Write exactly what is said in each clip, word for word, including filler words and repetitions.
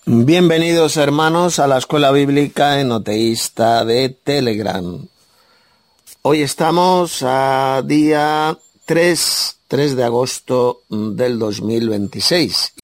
Bienvenidos, hermanos, a la Escuela Bíblica Enoteísta de Telegram. Hoy estamos a día tres, tres de agosto del dos mil veintiséis.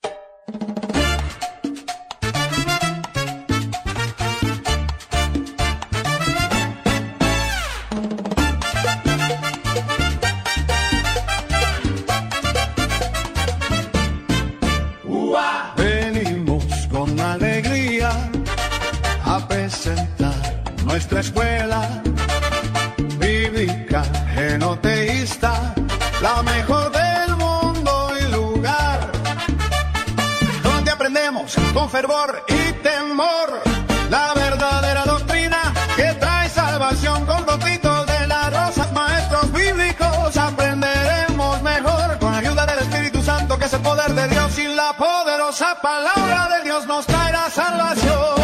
Nuestra escuela bíblica enoteísta, la mejor del mundo y lugar, donde aprendemos con fervor y temor la verdadera doctrina que trae salvación. Con gotitos de las rosas, maestros bíblicos, aprenderemos mejor con ayuda del Espíritu Santo, que es el poder de Dios, y la poderosa palabra de Dios nos traerá salvación.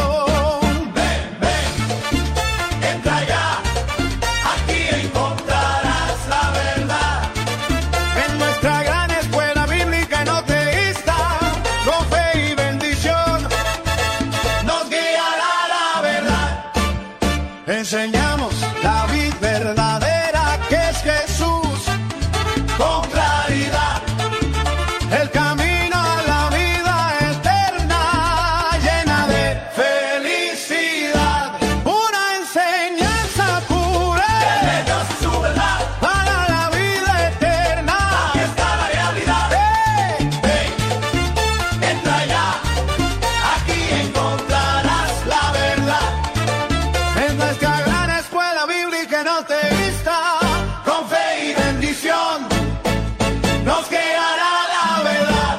Enseñamos la vida verdadera, que es Jesús, con claridad, el camino a la vida eterna, llena de felicidad. Una enseñanza pura de Dios y su verdad, para la vida eterna. Aquí está la realidad. Hey, hey, entra ya, aquí encontrarás la verdad. Es nuestra enoteísta, con fe y bendición, nos guiará la verdad.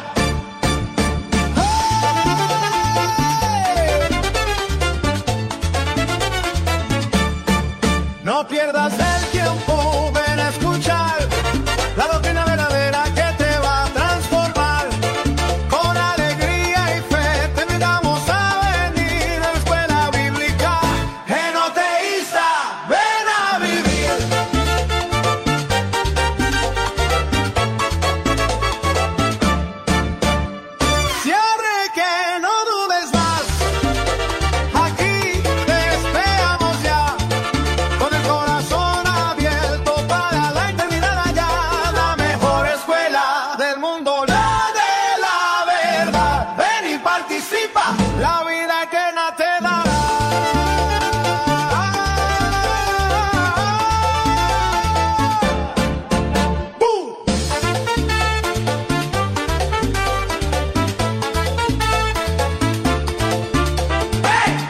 ¡Hey! No pierdas el tiempo, ven a escuchar la doctrina verdadera que te va a transformar. Con alegría y fe te invitamos a venir a la Escuela Bíblica Enoteísta. ¡Ven a vivir! Cierre que no dudes más, aquí te esperamos ya, con el corazón abierto para la eternidad allá. La mejor escuela del mundo, la de la verdad. Ven y participa, la vida eterna te dará. ¡Bum! ¡Hey!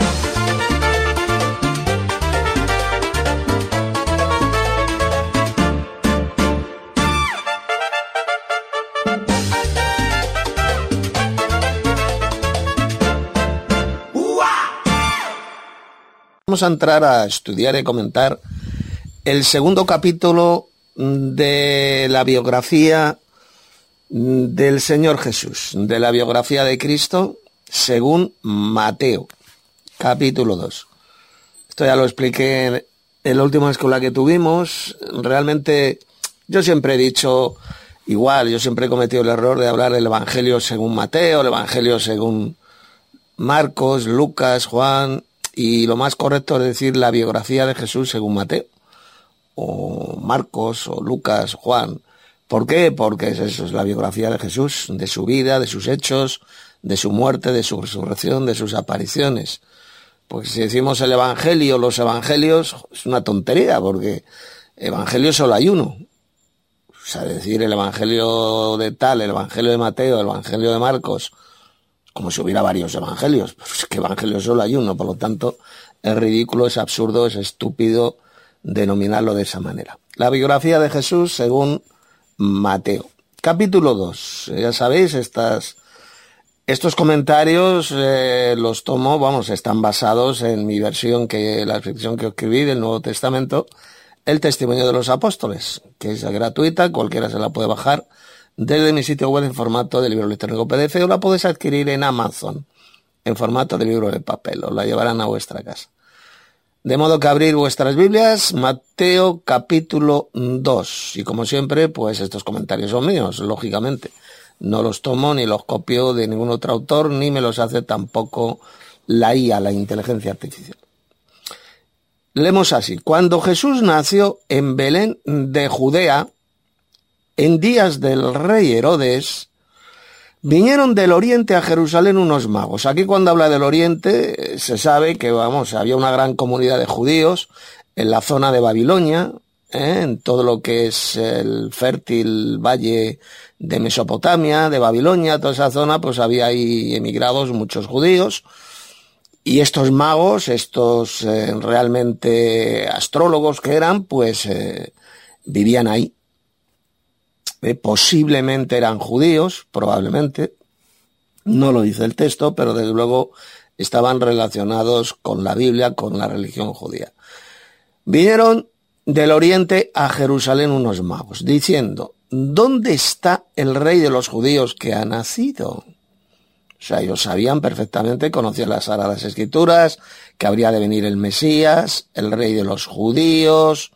Vamos a entrar a estudiar y comentar el segundo capítulo de la biografía del Señor Jesús, de la biografía de Cristo según Mateo, capítulo dos. Esto ya lo expliqué en la última escuela que tuvimos. Realmente yo siempre he dicho igual, yo siempre he cometido el error de hablar del Evangelio según Mateo, el Evangelio según Marcos, Lucas, Juan, y lo más correcto es decir la biografía de Jesús según Mateo, o Marcos, o Lucas, Juan. ¿Por qué? Porque es eso, es la biografía de Jesús, de su vida, de sus hechos, de su muerte, de su resurrección, de sus apariciones. Porque si decimos el Evangelio, los Evangelios, es una tontería, porque Evangelio solo hay uno. O sea, decir el Evangelio de tal, el Evangelio de Mateo, el Evangelio de Marcos, como si hubiera varios evangelios. Pues que evangelio solo hay uno, por lo tanto es ridículo, es absurdo, es estúpido denominarlo de esa manera. La biografía de Jesús según Mateo, capítulo dos. Ya sabéis, estas, estos comentarios eh, los tomo, vamos, están basados en mi versión, que la versión que escribí del Nuevo Testamento, el Testimonio de los Apóstoles, que es gratuita, cualquiera se la puede bajar desde mi sitio web en formato de libro electrónico P D F, o la podéis adquirir en Amazon en formato de libro de papel, os la llevarán a vuestra casa. De modo que abrir vuestras Biblias, Mateo capítulo dos, y como siempre, pues estos comentarios son míos, lógicamente. No los tomo ni los copio de ningún otro autor, ni me los hace tampoco la I A, la inteligencia artificial. Leemos así: cuando Jesús nació en Belén de Judea, en días del rey Herodes, vinieron del oriente a Jerusalén unos magos. Aquí cuando habla del oriente se sabe que, vamos, había una gran comunidad de judíos en la zona de Babilonia, ¿eh? En todo lo que es el fértil valle de Mesopotamia, de Babilonia, toda esa zona, pues había ahí emigrados muchos judíos. Y estos magos, estos eh, realmente astrólogos que eran, pues eh, vivían ahí. Eh, posiblemente eran judíos, probablemente. No lo dice el texto, pero desde luego estaban relacionados con la Biblia, con la religión judía. Vinieron del oriente a Jerusalén unos magos, diciendo: ¿dónde está el rey de los judíos que ha nacido? O sea, ellos sabían perfectamente, conocían las Sagradas Escrituras, que habría de venir el Mesías, el rey de los judíos.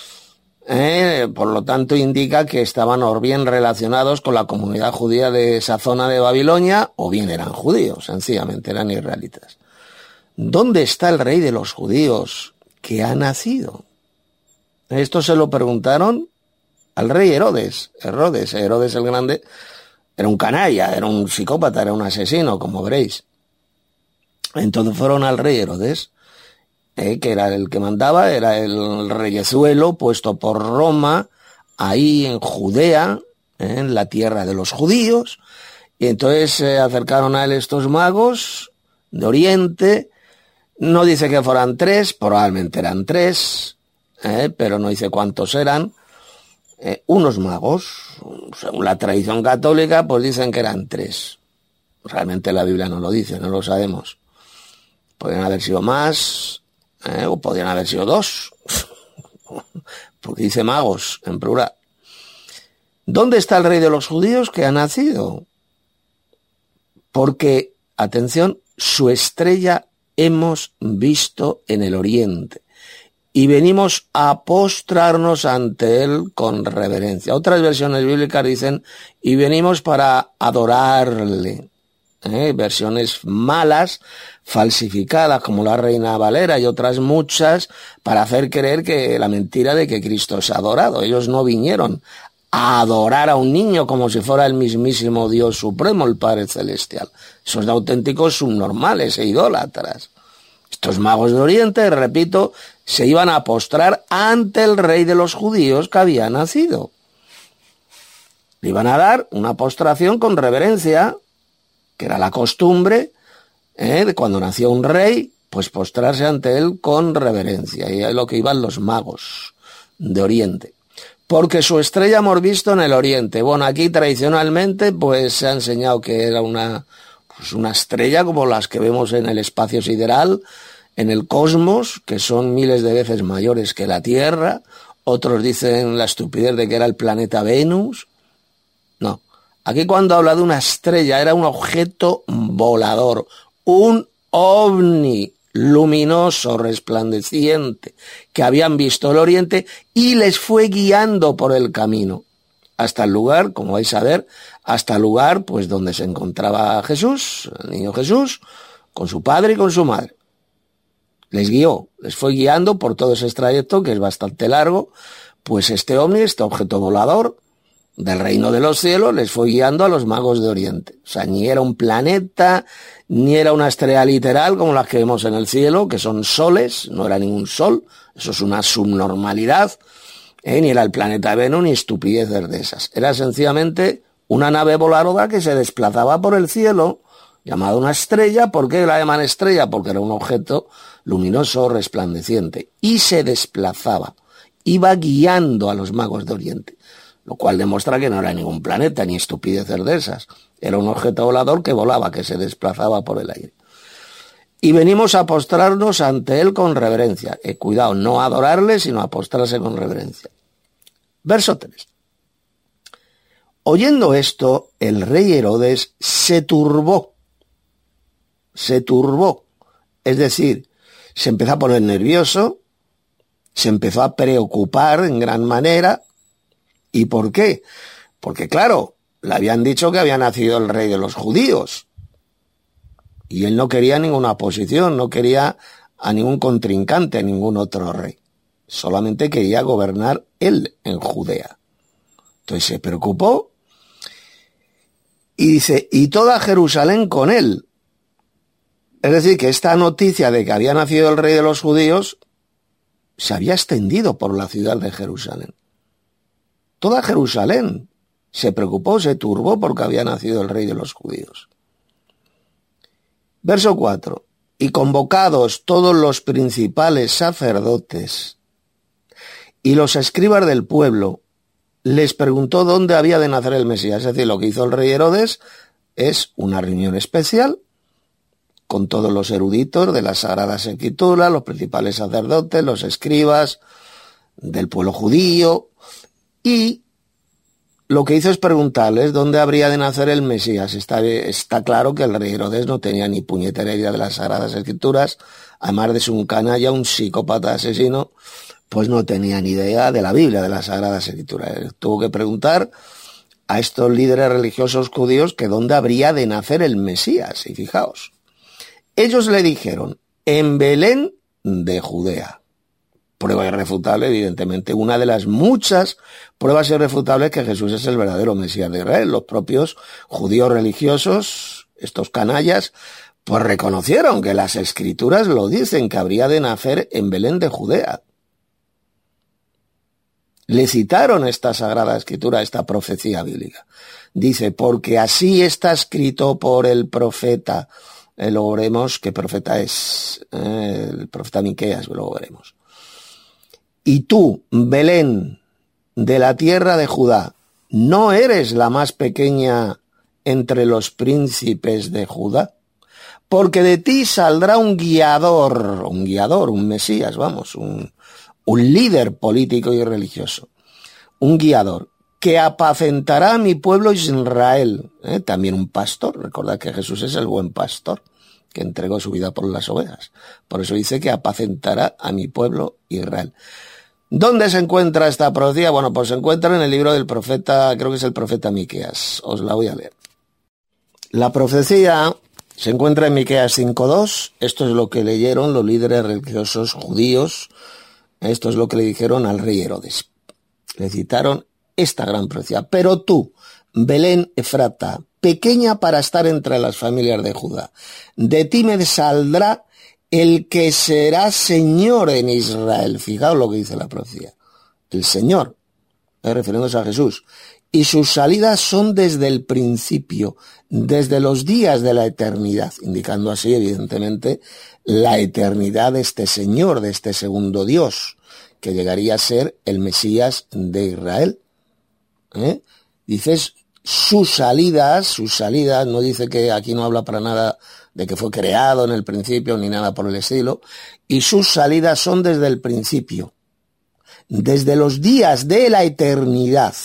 Eh, por lo tanto, indica que estaban o bien relacionados con la comunidad judía de esa zona de Babilonia, o bien eran judíos, sencillamente eran israelitas. ¿Dónde está el rey de los judíos que ha nacido? Esto se lo preguntaron al rey Herodes. Herodes, Herodes el Grande, era un canalla, era un psicópata, era un asesino, como veréis. Entonces fueron al rey Herodes, eh, que era el que mandaba, era el reyezuelo puesto por Roma, ahí en Judea, eh, en la tierra de los judíos, y entonces se eh, acercaron a él estos magos de Oriente. No dice que fueran tres, probablemente eran tres, eh, pero no dice cuántos eran. Eh, unos magos, según la tradición católica, pues dicen que eran tres. Realmente la Biblia no lo dice, no lo sabemos. Podrían haber sido más, eh, o podrían haber sido dos, porque dice magos en plural. ¿Dónde está el rey de los judíos que ha nacido? Porque, atención, su estrella hemos visto en el oriente, y venimos a postrarnos ante él con reverencia. Otras versiones bíblicas dicen, y venimos para adorarle. ¿Eh? Versiones malas, falsificadas, como la Reina Valera y otras muchas, para hacer creer que la mentira de que Cristo es adorado. Ellos no vinieron a adorar a un niño como si fuera el mismísimo Dios Supremo, el Padre Celestial. Esos de auténticos subnormales e idólatras. Estos magos de Oriente, repito, se iban a postrar ante el rey de los judíos que había nacido. Le iban a dar una postración con reverencia, que era la costumbre, ¿eh? de cuando nació un rey, pues postrarse ante él con reverencia. Y es lo que iban los magos de Oriente. Porque su estrella hemos visto en el Oriente. Bueno, aquí tradicionalmente pues se ha enseñado que era una, pues una estrella como las que vemos en el espacio sideral, en el cosmos, que son miles de veces mayores que la Tierra. Otros dicen la estupidez de que era el planeta Venus. No, aquí cuando habla de una estrella era un objeto volador, un ovni luminoso, resplandeciente, que habían visto el oriente y les fue guiando por el camino hasta el lugar, como vais a ver, hasta el lugar pues donde se encontraba Jesús, el niño Jesús, con su padre y con su madre. Les guió, les fue guiando por todo ese trayecto, que es bastante largo, pues este ovni, este objeto volador del reino de los cielos, les fue guiando a los magos de Oriente. O sea, ni era un planeta, ni era una estrella literal como las que vemos en el cielo, que son soles, no era ningún sol, eso es una subnormalidad, ¿eh? Ni era el planeta Venus, ni estupideces de esas. Era sencillamente una nave voladora que se desplazaba por el cielo, llamada una estrella. ¿Por qué la llaman estrella? Porque era un objeto luminoso, resplandeciente, y se desplazaba, iba guiando a los magos de Oriente, lo cual demuestra que no era ningún planeta, ni estupideces de esas, era un objeto volador que volaba, que se desplazaba por el aire. Y venimos a postrarnos ante él con reverencia, eh, cuidado, no a adorarle, sino a postrarse con reverencia. Verso tres. Oyendo esto, el rey Herodes se turbó, se turbó, es decir, se empezó a poner nervioso, se empezó a preocupar en gran manera. ¿Y por qué? Porque claro, le habían dicho que había nacido el rey de los judíos. Y él no quería ninguna oposición, no quería a ningún contrincante, a ningún otro rey. Solamente quería gobernar él en Judea. Entonces se preocupó y dice, y toda Jerusalén con él. Es decir, que esta noticia de que había nacido el rey de los judíos se había extendido por la ciudad de Jerusalén. Toda Jerusalén se preocupó, se turbó porque había nacido el rey de los judíos. Verso cuatro. Y convocados todos los principales sacerdotes y los escribas del pueblo, les preguntó dónde había de nacer el Mesías. Es decir, lo que hizo el rey Herodes es una reunión especial con todos los eruditos de las Sagradas Escrituras, los principales sacerdotes, los escribas del pueblo judío, y lo que hizo es preguntarles dónde habría de nacer el Mesías. Está, está claro que el rey Herodes no tenía ni puñetera idea de las Sagradas Escrituras, además de ser un canalla, un psicópata asesino, pues no tenía ni idea de la Biblia, de las Sagradas Escrituras. Tuvo que preguntar a estos líderes religiosos judíos que dónde habría de nacer el Mesías. Y fijaos, ellos le dijeron, en Belén de Judea. Prueba irrefutable, evidentemente, una de las muchas pruebas irrefutables que Jesús es el verdadero Mesías de Israel. Los propios judíos religiosos, estos canallas, pues reconocieron que las Escrituras lo dicen, que habría de nacer en Belén de Judea. Le citaron esta Sagrada Escritura, esta profecía bíblica. Dice, porque así está escrito por el profeta. Eh, luego veremos qué profeta es, eh, el profeta Miqueas, luego veremos. Y tú, Belén, de la tierra de Judá, ¿no eres la más pequeña entre los príncipes de Judá? Porque de ti saldrá un guiador, un guiador, un Mesías, vamos, un, un líder político y religioso, un guiador, que apacentará a mi pueblo Israel, ¿eh? También un pastor. Recordad que Jesús es el buen pastor, que entregó su vida por las ovejas. Por eso dice que apacentará a mi pueblo Israel. ¿Dónde se encuentra esta profecía? Bueno, pues se encuentra en el libro del profeta, creo que es el profeta Miqueas. Os la voy a leer. La profecía se encuentra en Miqueas cinco dos. Esto es lo que leyeron los líderes religiosos judíos. Esto es lo que le dijeron al rey Herodes. Le citaron esta gran profecía. Pero tú, Belén Efrata, pequeña para estar entre las familias de Judá, de ti me saldrá el que será Señor en Israel. Fijaos lo que dice la profecía. El Señor, eh, refiriéndose a Jesús. Y sus salidas son desde el principio, desde los días de la eternidad, indicando así, evidentemente, la eternidad de este Señor, de este segundo Dios, que llegaría a ser el Mesías de Israel. ¿Eh? Dices sus salidas, sus salidas, no dice que aquí no habla para nada de que fue creado en el principio ni nada por el estilo, y sus salidas son desde el principio, desde los días de la eternidad,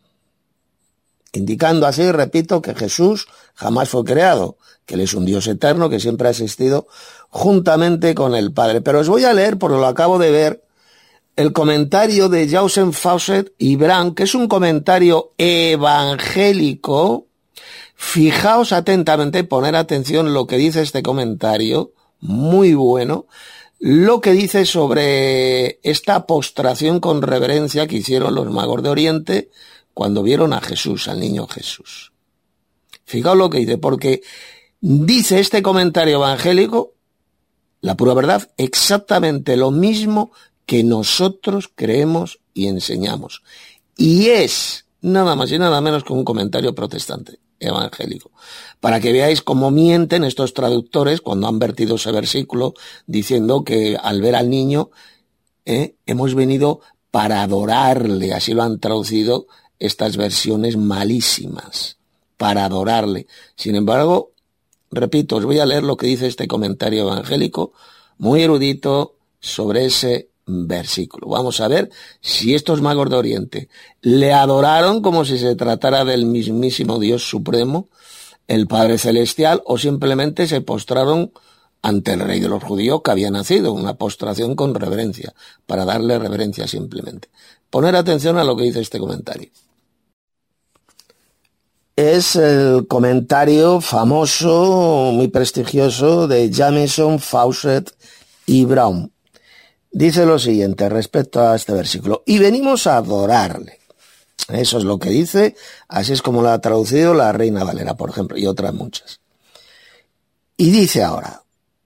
indicando así, repito, que Jesús jamás fue creado, que Él es un Dios eterno que siempre ha existido juntamente con el Padre. Pero os voy a leer, porque lo acabo de ver, el comentario de Jausen Fawcett y Brand, que es un comentario evangélico. Fijaos atentamente, poner atención lo que dice este comentario, muy bueno, lo que dice sobre esta postración con reverencia que hicieron los magos de Oriente cuando vieron a Jesús, al niño Jesús. Fijaos lo que dice, porque dice este comentario evangélico, la pura verdad, exactamente lo mismo que nosotros creemos y enseñamos. Y es nada más y nada menos que un comentario protestante, evangélico. Para que veáis cómo mienten estos traductores cuando han vertido ese versículo diciendo que al ver al niño eh, hemos venido para adorarle. Así lo han traducido estas versiones malísimas. Para adorarle. Sin embargo, repito, os voy a leer lo que dice este comentario evangélico, muy erudito, sobre ese versículo. Vamos a ver si estos magos de Oriente le adoraron como si se tratara del mismísimo Dios Supremo, el Padre Celestial, o simplemente se postraron ante el Rey de los Judíos que había nacido, una postración con reverencia, para darle reverencia simplemente. Poner atención a lo que dice este comentario. es el comentario famoso, muy prestigioso, de Jamieson, Fawcett y Brown. Dice lo siguiente respecto a este versículo: y venimos a adorarle. Eso es lo que dice, así es como lo ha traducido la Reina Valera, por ejemplo, y otras muchas. Y dice ahora,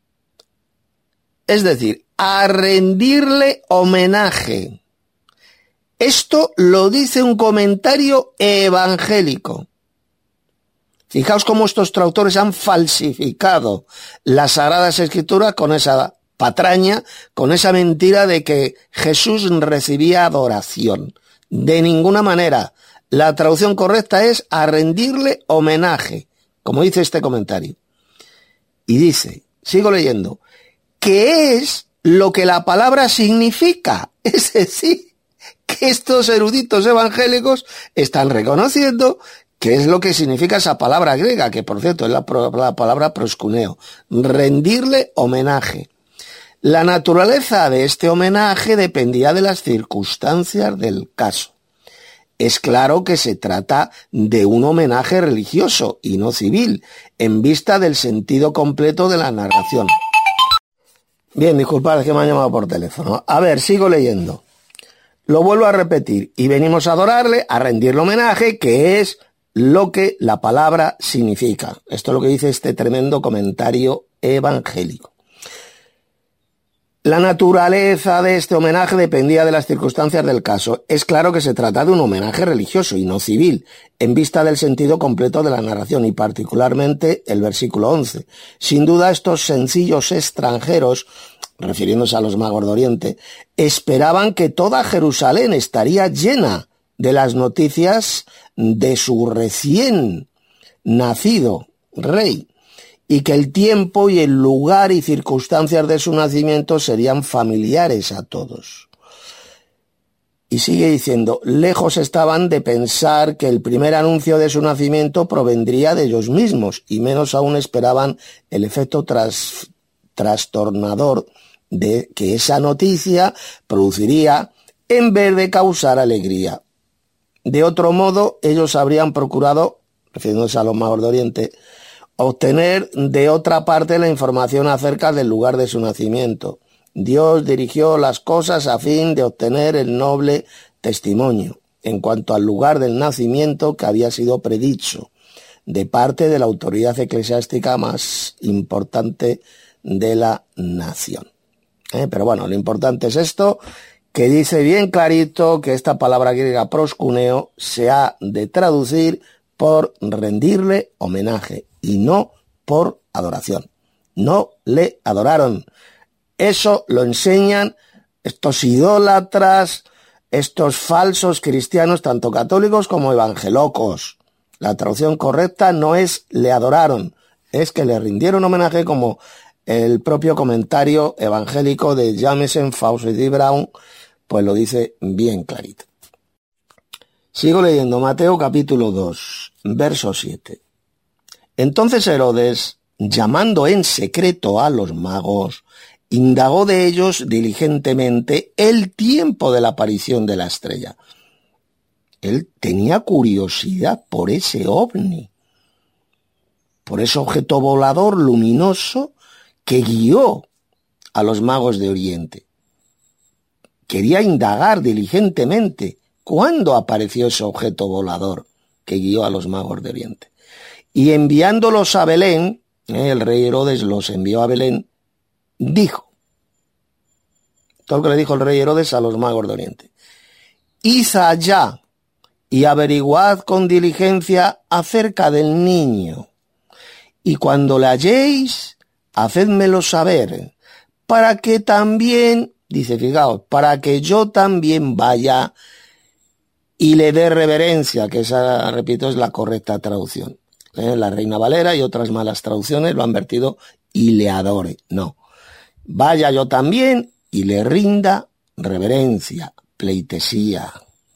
es decir, a rendirle homenaje. Esto lo dice un comentario evangélico. Fijaos cómo estos traductores han falsificado las Sagradas Escrituras con esa patraña, con esa mentira de que Jesús recibía adoración. De ninguna manera. La traducción correcta es a rendirle homenaje, como dice este comentario. Y dice, sigo leyendo, ¿qué es lo que la palabra significa? Es decir, que estos eruditos evangélicos están reconociendo qué es lo que significa esa palabra griega, que por cierto es la, la palabra proskuneo, rendirle homenaje. La naturaleza de este homenaje dependía de las circunstancias del caso. Es claro que se trata de un homenaje religioso y no civil, en vista del sentido completo de la narración. Bien, disculpad, es que me han llamado por teléfono. A ver, sigo leyendo. Lo vuelvo a repetir. Y venimos a adorarle, a rendirle homenaje, que es lo que la palabra significa. Esto es lo que dice este tremendo comentario evangélico. La naturaleza de este homenaje dependía de las circunstancias del caso. Es claro que se trata de un homenaje religioso y no civil, en vista del sentido completo de la narración y particularmente el versículo once. Sin duda estos sencillos extranjeros, refiriéndose a los magos de Oriente, esperaban que toda Jerusalén estaría llena de las noticias de su recién nacido rey, y que el tiempo y el lugar y circunstancias de su nacimiento serían familiares a todos. Y sigue diciendo, lejos estaban de pensar que el primer anuncio de su nacimiento provendría de ellos mismos, y menos aún esperaban el efecto tras, trastornador de que esa noticia produciría en vez de causar alegría. De otro modo, ellos habrían procurado, refiriéndose a los magos de Oriente, obtener de otra parte la información acerca del lugar de su nacimiento. Dios dirigió las cosas a fin de obtener el noble testimonio en cuanto al lugar del nacimiento que había sido predicho de parte de la autoridad eclesiástica más importante de la nación. ¿Eh? Pero bueno, lo importante es esto, que dice bien clarito que esta palabra griega proskuneo se ha de traducir por rendirle homenaje y no por adoración. No le adoraron. Eso lo enseñan estos idólatras, estos falsos cristianos, tanto católicos como evangelocos. La traducción correcta no es le adoraron, es que le rindieron homenaje, como el propio comentario evangélico de Jamieson, Fawcett y Brown, pues lo dice bien clarito. Sigo leyendo Mateo capítulo dos, verso siete. Entonces Herodes, llamando en secreto a los magos, indagó de ellos diligentemente el tiempo de la aparición de la estrella. Él tenía curiosidad por ese ovni, por ese objeto volador luminoso que guió a los magos de Oriente. Quería indagar diligentemente cuándo apareció ese objeto volador que guió a los magos de Oriente. Y enviándolos a Belén, eh, el rey Herodes los envió a Belén, dijo, todo lo que le dijo el rey Herodes a los magos de Oriente: id allá y averiguad con diligencia acerca del niño, y cuando le halléis, hacedmelo saber, para que también, dice, fijaos, para que yo también vaya y le dé reverencia, que esa, repito, es la correcta traducción. ¿Eh? La Reina Valera y otras malas traducciones lo han vertido y le adore. No. Vaya yo también y le rinda reverencia, pleitesía.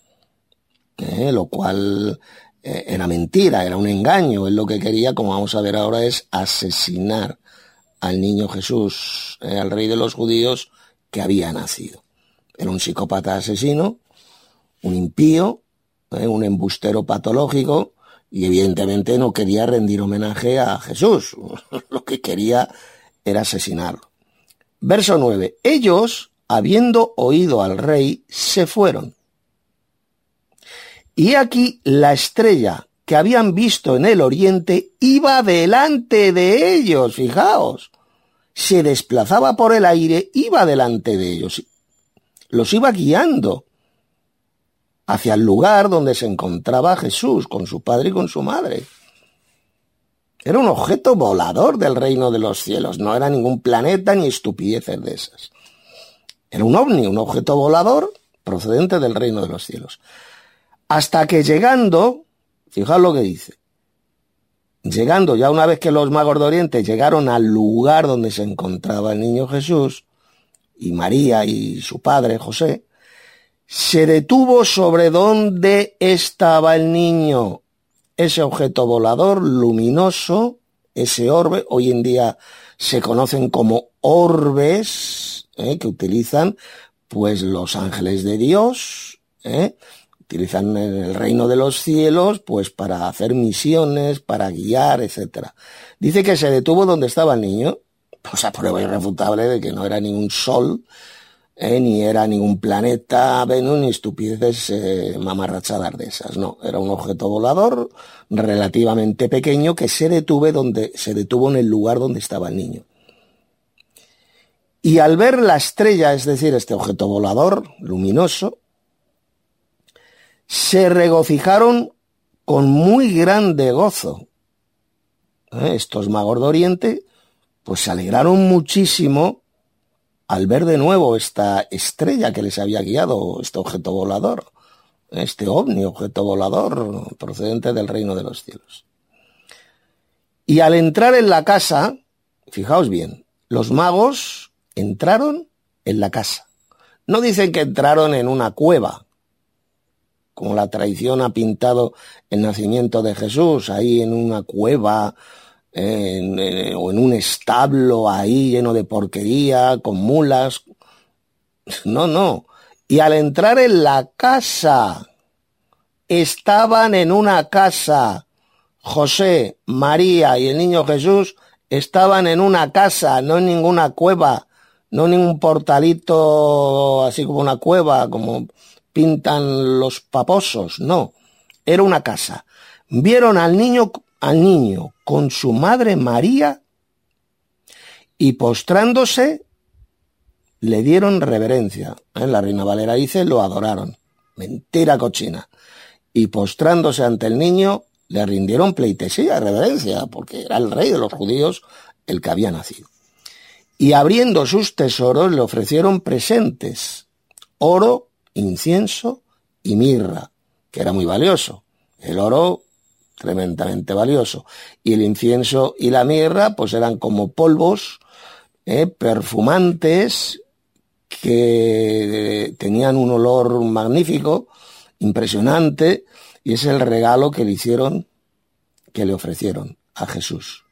¿Eh? Lo cual eh, era mentira, era un engaño. Él lo que quería, como vamos a ver ahora, es asesinar al niño Jesús, eh, al rey de los judíos que había nacido. Era un psicópata asesino, un impío, eh, un embustero patológico, Y evidentemente no quería rendir homenaje a Jesús. Lo que quería era asesinarlo. Verso nueve. Ellos, habiendo oído al rey, se fueron. Y aquí la estrella que habían visto en el oriente iba delante de ellos, fijaos. Se desplazaba por el aire, iba delante de ellos. Los iba guiando hacia el lugar donde se encontraba Jesús, con su padre y con su madre. Era un objeto volador del reino de los cielos, no era ningún planeta ni estupideces de esas. Era un ovni, un objeto volador procedente del reino de los cielos. Hasta que llegando, fijaos lo que dice, llegando ya una vez que los magos de Oriente llegaron al lugar donde se encontraba el niño Jesús, y María y su padre José, se detuvo sobre donde estaba el niño. Ese objeto volador luminoso, ese orbe, hoy en día se conocen como orbes, ¿eh? que utilizan pues los ángeles de Dios, ¿eh? utilizan en el reino de los cielos pues para hacer misiones, para guiar, etcétera. Dice que se detuvo donde estaba el niño, pues a prueba irrefutable de que no era ni un sol, Eh, ni era ningún planeta, Venus, ni estupideces eh, mamarrachadas de esas, no, era un objeto volador relativamente pequeño que se detuvo donde, se detuvo en el lugar donde estaba el niño. Y al ver la estrella, es decir, este objeto volador luminoso, se regocijaron con muy grande gozo. Eh, estos magos de Oriente, pues se alegraron muchísimo al ver de nuevo esta estrella que les había guiado, este objeto volador, este ovni, objeto volador procedente del reino de los cielos. Y al entrar en la casa, fijaos bien, los magos entraron en la casa. No dicen que entraron en una cueva, como la tradición ha pintado el nacimiento de Jesús, ahí en una cueva, En, en, o en un establo ahí lleno de porquería, con mulas. No, no. Y al entrar en la casa, estaban en una casa. José, María y el niño Jesús estaban en una casa, no en ninguna cueva, no en ningún portalito así como una cueva, como pintan los paposos, no. Era una casa. Vieron al niño al niño con su madre María y postrándose le dieron reverencia. ¿Eh? La Reina Valera dice, lo adoraron. Mentira cochina. Y postrándose ante el niño le rindieron pleitesía, reverencia, porque era el rey de los judíos el que había nacido. Y abriendo sus tesoros le ofrecieron presentes, oro, incienso y mirra, que era muy valioso. El oro tremendamente valioso, y el incienso y la mirra pues eran como polvos eh, perfumantes que tenían un olor magnífico, impresionante, y es el regalo que le hicieron, que le ofrecieron a Jesús.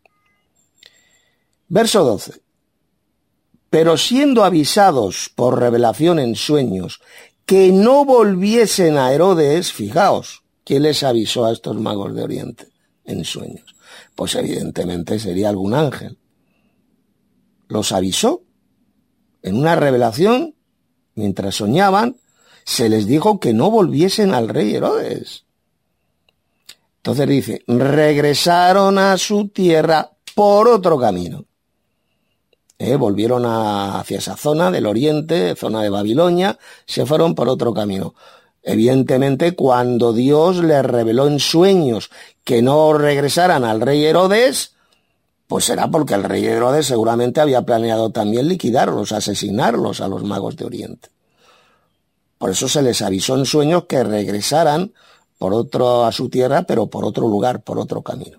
Verso doce. Pero siendo avisados por revelación en sueños que no volviesen a Herodes, fijaos, ¿quién les avisó a estos magos de Oriente en sueños? Pues evidentemente sería algún ángel. Los avisó en una revelación, mientras soñaban, se les dijo que no volviesen al rey Herodes. Entonces dice, regresaron a su tierra por otro camino. Eh, volvieron a, hacia esa zona del Oriente, zona de Babilonia, se fueron por otro camino. Evidentemente, cuando Dios les reveló en sueños que no regresaran al rey Herodes, pues será porque el rey Herodes seguramente había planeado también liquidarlos, asesinarlos a los magos de Oriente. Por eso se les avisó en sueños que regresaran por otro, a su tierra, pero por otro lugar, por otro camino.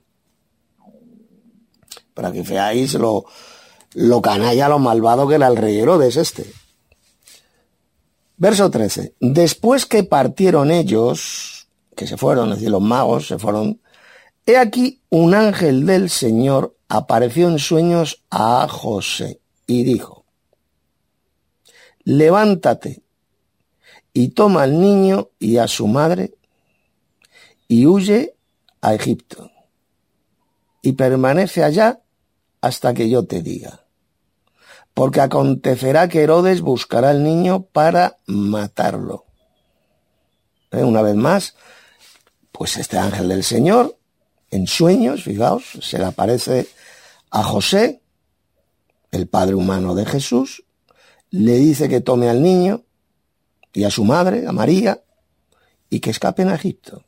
Para que veáis lo, lo canalla, lo malvado que era el rey Herodes este. Verso trece. Después que partieron ellos, que se fueron, es decir, los magos se fueron, he aquí un ángel del Señor apareció en sueños a José y dijo, levántate y toma al niño y a su madre y huye a Egipto y permanece allá hasta que yo te diga. Porque acontecerá que Herodes buscará al niño para matarlo. ¿Eh? Una vez más, pues este ángel del Señor, en sueños, fijaos, se le aparece a José, el padre humano de Jesús, le dice que tome al niño y a su madre, a María, y que escapen a Egipto.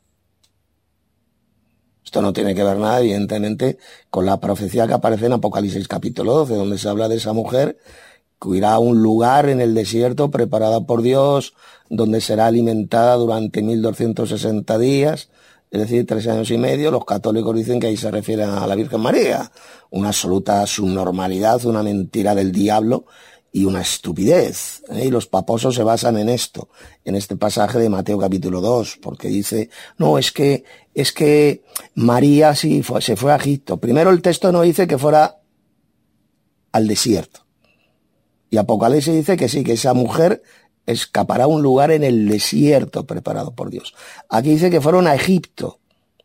Esto no tiene que ver nada, evidentemente, con la profecía que aparece en Apocalipsis capítulo doce, donde se habla de esa mujer que irá a un lugar en el desierto preparada por Dios, donde será alimentada durante mil doscientos sesenta días, es decir, tres años y medio. Los católicos dicen que ahí se refiere a la Virgen María. Una absoluta subnormalidad, una mentira del diablo y una estupidez, ¿eh? Y los paposos se basan en esto, en este pasaje de Mateo capítulo dos, porque dice, no, es que, es que María sí fue, se fue a Egipto. Primero el texto no dice que fuera al desierto. Y Apocalipsis dice que sí, que esa mujer escapará a un lugar en el desierto preparado por Dios. Aquí dice que fueron a Egipto,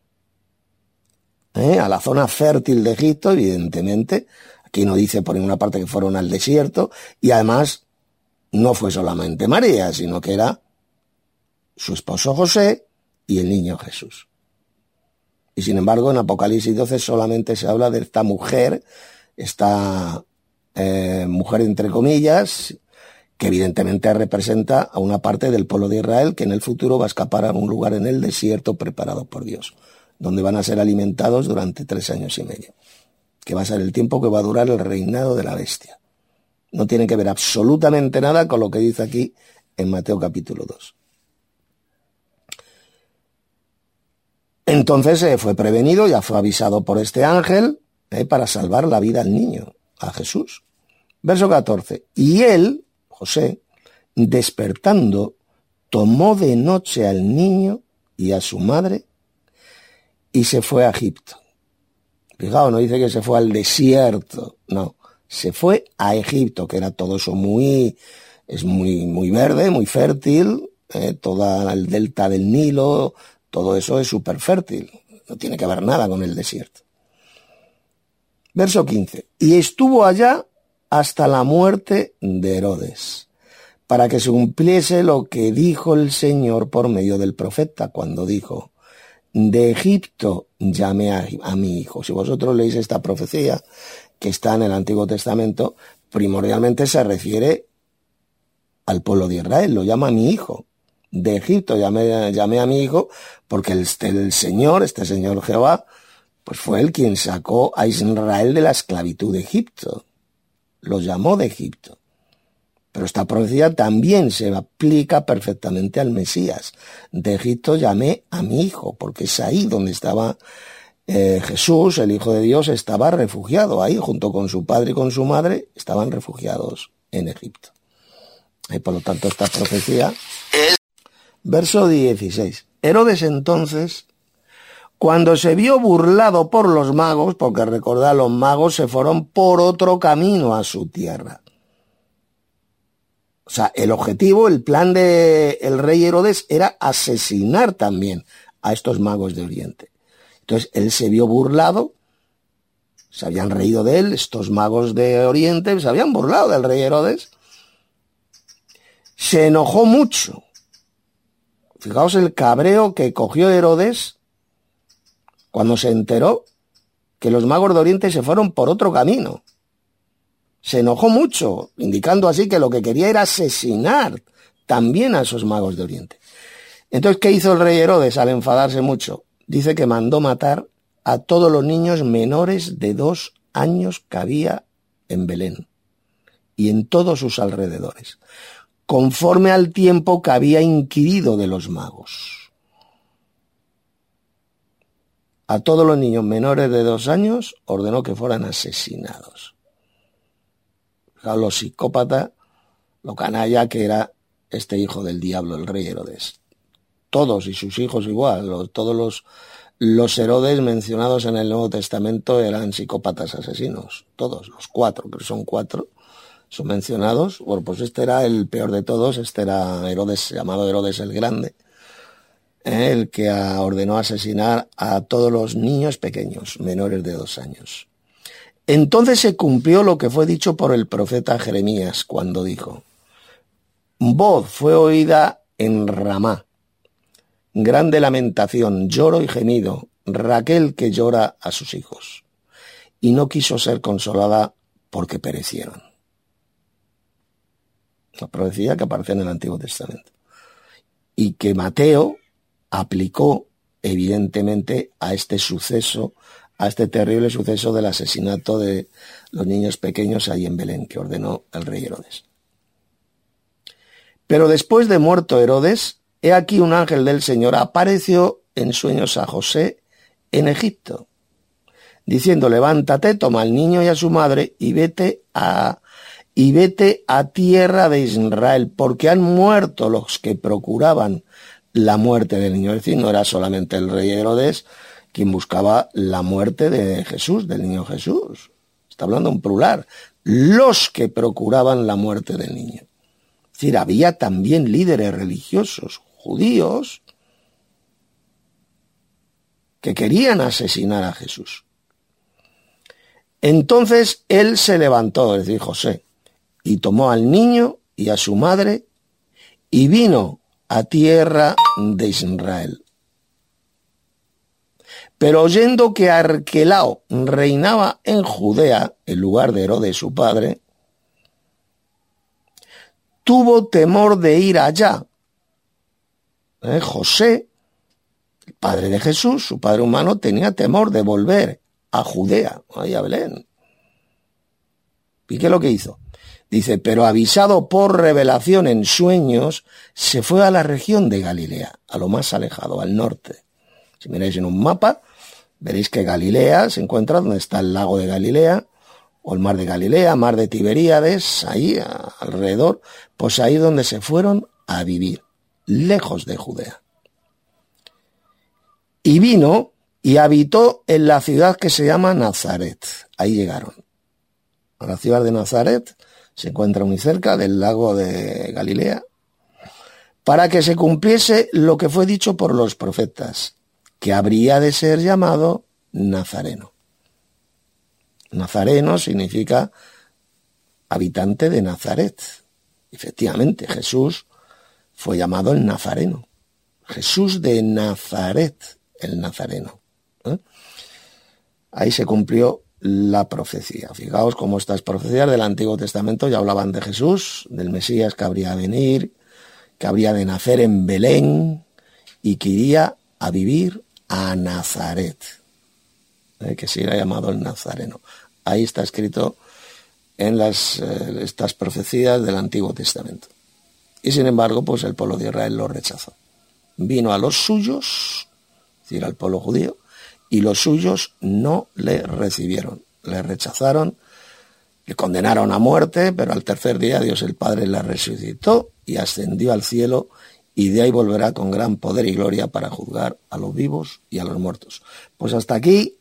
¿eh? A la zona fértil de Egipto, evidentemente. Aquí no dice por ninguna parte que fueron al desierto, y además no fue solamente María, sino que era su esposo José y el niño Jesús. Y sin embargo en Apocalipsis doce solamente se habla de esta mujer, esta eh, mujer entre comillas, que evidentemente representa a una parte del pueblo de Israel que en el futuro va a escapar a un lugar en el desierto preparado por Dios, donde van a ser alimentados durante tres años y medio, que va a ser el tiempo que va a durar el reinado de la bestia. No tiene que ver absolutamente nada con lo que dice aquí en Mateo capítulo dos. Entonces eh, fue prevenido, ya fue avisado por este ángel eh, para salvar la vida al niño, a Jesús. Verso catorce. Y él, José, despertando, tomó de noche al niño y a su madre y se fue a Egipto. Fijaos, no dice que se fue al desierto, no, se fue a Egipto, que era todo eso muy, es muy, muy verde, muy fértil, eh, todo el delta del Nilo, todo eso es súper fértil, no tiene que ver nada con el desierto. Verso quince. Y estuvo allá hasta la muerte de Herodes, para que se cumpliese lo que dijo el Señor por medio del profeta, cuando dijo, de Egipto llamé a, a mi hijo. Si vosotros leéis esta profecía que está en el Antiguo Testamento, primordialmente se refiere al pueblo de Israel, lo llama mi hijo. De Egipto llamé, llamé a mi hijo, porque el, el Señor, este Señor Jehová, pues fue él quien sacó a Israel de la esclavitud de Egipto. Lo llamó de Egipto. Pero esta profecía también se aplica perfectamente al Mesías. De Egipto llamé a mi hijo, porque es ahí donde estaba eh, Jesús, el Hijo de Dios, estaba refugiado. Ahí, junto con su padre y con su madre, estaban refugiados en Egipto. Y por lo tanto, esta profecía es... Verso dieciséis. Herodes entonces, cuando se vio burlado por los magos, porque recordad, los magos se fueron por otro camino a su tierra. O sea, el objetivo, el plan de el rey Herodes era asesinar también a estos magos de Oriente. Entonces, él se vio burlado, se habían reído de él, estos magos de Oriente se habían burlado del rey Herodes. Se enojó mucho. Fijaos el cabreo que cogió Herodes cuando se enteró que los magos de Oriente se fueron por otro camino. Se enojó mucho, indicando así que lo que quería era asesinar también a esos magos de Oriente. Entonces, ¿qué hizo el rey Herodes al enfadarse mucho? Dice que mandó matar a todos los niños menores de dos años que había en Belén y en todos sus alrededores, conforme al tiempo que había inquirido de los magos. A todos los niños menores de dos años ordenó que fueran asesinados. Lo psicópata, lo canalla que era este hijo del diablo, el rey Herodes. Todos y sus hijos igual, los, todos los, los Herodes mencionados en el Nuevo Testamento eran psicópatas asesinos, todos, los cuatro, pero son cuatro, son mencionados. Bueno, pues este era el peor de todos, este era Herodes, llamado Herodes el Grande, ¿eh? el que ordenó asesinar a todos los niños pequeños, menores de dos años. Entonces se cumplió lo que fue dicho por el profeta Jeremías cuando dijo: voz fue oída en Ramá, grande lamentación, lloro y gemido, Raquel que llora a sus hijos, y no quiso ser consolada porque perecieron. La profecía que aparece en el Antiguo Testamento y que Mateo aplicó evidentemente a este suceso, a este terrible suceso del asesinato de los niños pequeños ahí en Belén, que ordenó el rey Herodes. Pero después de muerto Herodes, he aquí un ángel del Señor apareció en sueños a José en Egipto, diciendo: levántate, toma al niño y a su madre y vete a y vete a tierra de Israel, porque han muerto los que procuraban la muerte del niño. Es decir, no era solamente el rey Herodes quien buscaba la muerte de Jesús, del niño Jesús. Está hablando en plural. Los que procuraban la muerte del niño. Es decir, había también líderes religiosos judíos que querían asesinar a Jesús. Entonces él se levantó, es decir, José, y tomó al niño y a su madre y vino a tierra de Israel. Pero oyendo que Arquelao reinaba en Judea, en lugar de Herodes su padre, tuvo temor de ir allá. ¿Eh? José, el padre de Jesús, su padre humano, tenía temor de volver a Judea, ahí a Belén. ¿Y qué es lo que hizo? Dice: pero avisado por revelación en sueños, se fue a la región de Galilea, a lo más alejado, al norte. Si miráis en un mapa, veréis que Galilea se encuentra donde está el lago de Galilea, o el mar de Galilea, mar de Tiberíades, ahí a, alrededor, pues ahí donde se fueron a vivir, lejos de Judea. Y vino y habitó en la ciudad que se llama Nazaret. Ahí llegaron. A la ciudad de Nazaret se encuentra muy cerca del lago de Galilea, para que se cumpliese lo que fue dicho por los profetas, que habría de ser llamado Nazareno. Nazareno significa habitante de Nazaret. Efectivamente, Jesús fue llamado el Nazareno. Jesús de Nazaret, el Nazareno. ¿Eh? Ahí se cumplió la profecía. Fijaos cómo estas profecías del Antiguo Testamento ya hablaban de Jesús, del Mesías que habría de venir, que habría de nacer en Belén y que iría a vivir a Nazaret, ¿eh? que se irá llamado el Nazareno. Ahí está escrito en las, eh, estas profecías del Antiguo Testamento. Y sin embargo, pues el pueblo de Israel lo rechazó. Vino a los suyos, es decir, al pueblo judío, y los suyos no le recibieron, le rechazaron, le condenaron a muerte, pero al tercer día Dios el Padre la resucitó y ascendió al cielo, y de ahí volverá con gran poder y gloria para juzgar a los vivos y a los muertos. Pues hasta aquí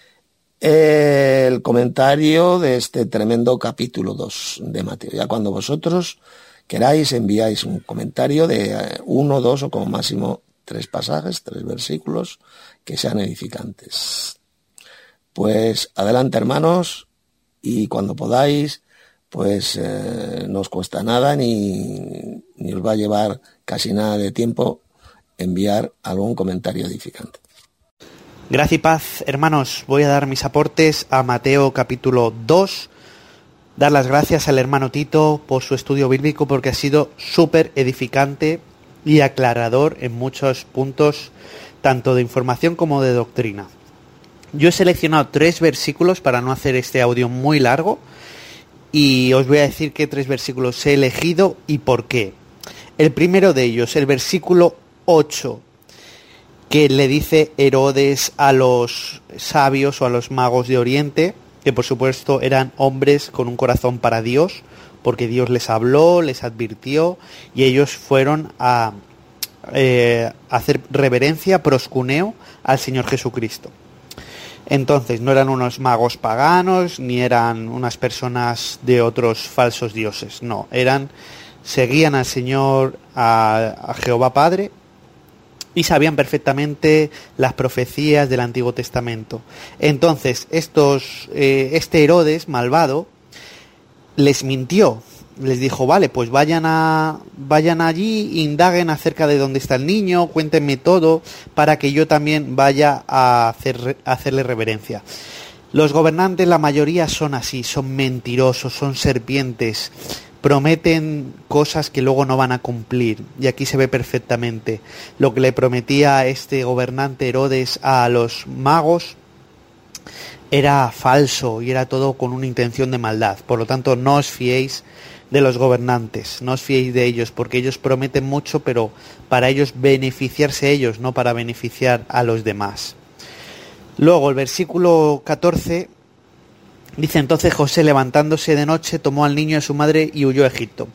eh, el comentario de este tremendo capítulo dos de Mateo. Ya cuando vosotros queráis enviáis un comentario de uno, dos o como máximo tres pasajes, tres versículos que sean edificantes. Pues adelante, hermanos, y cuando podáis, pues eh, no os cuesta nada ni, ni os va a llevar casi nada de tiempo enviar algún comentario edificante. Gracia y paz, hermanos. Voy a dar mis aportes a Mateo capítulo dos. Dar las gracias al hermano Tito por su estudio bíblico, porque ha sido súper edificante y aclarador en muchos puntos, tanto de información como de doctrina. Yo he seleccionado tres versículos para no hacer este audio muy largo, y os voy a decir qué tres versículos he elegido y por qué. El primero de ellos, el versículo ocho, que le dice Herodes a los sabios o a los magos de Oriente, que por supuesto eran hombres con un corazón para Dios, porque Dios les habló, les advirtió, y ellos fueron a eh, hacer reverencia, proscuneo al Señor Jesucristo. Entonces, no eran unos magos paganos, ni eran unas personas de otros falsos dioses, no, eran, seguían al Señor, a, a Jehová Padre, y sabían perfectamente las profecías del Antiguo Testamento. Entonces, estos, eh, este Herodes malvado les mintió. Les dijo, vale, pues vayan a vayan allí, indaguen acerca de dónde está el niño, cuéntenme todo, para que yo también vaya a, hacer, a hacerle reverencia. Los gobernantes, la mayoría son así, son mentirosos, son serpientes, prometen cosas que luego no van a cumplir, y aquí se ve perfectamente lo que le prometía este gobernante Herodes a los magos. Era falso y era todo con una intención de maldad. Por lo tanto, no os fiéis de los gobernantes, no os fiéis de ellos, porque ellos prometen mucho, pero para ellos beneficiarse ellos, no para beneficiar a los demás. Luego, el versículo catorce dice: entonces José, levantándose de noche, tomó al niño y a su madre y huyó a Egipto.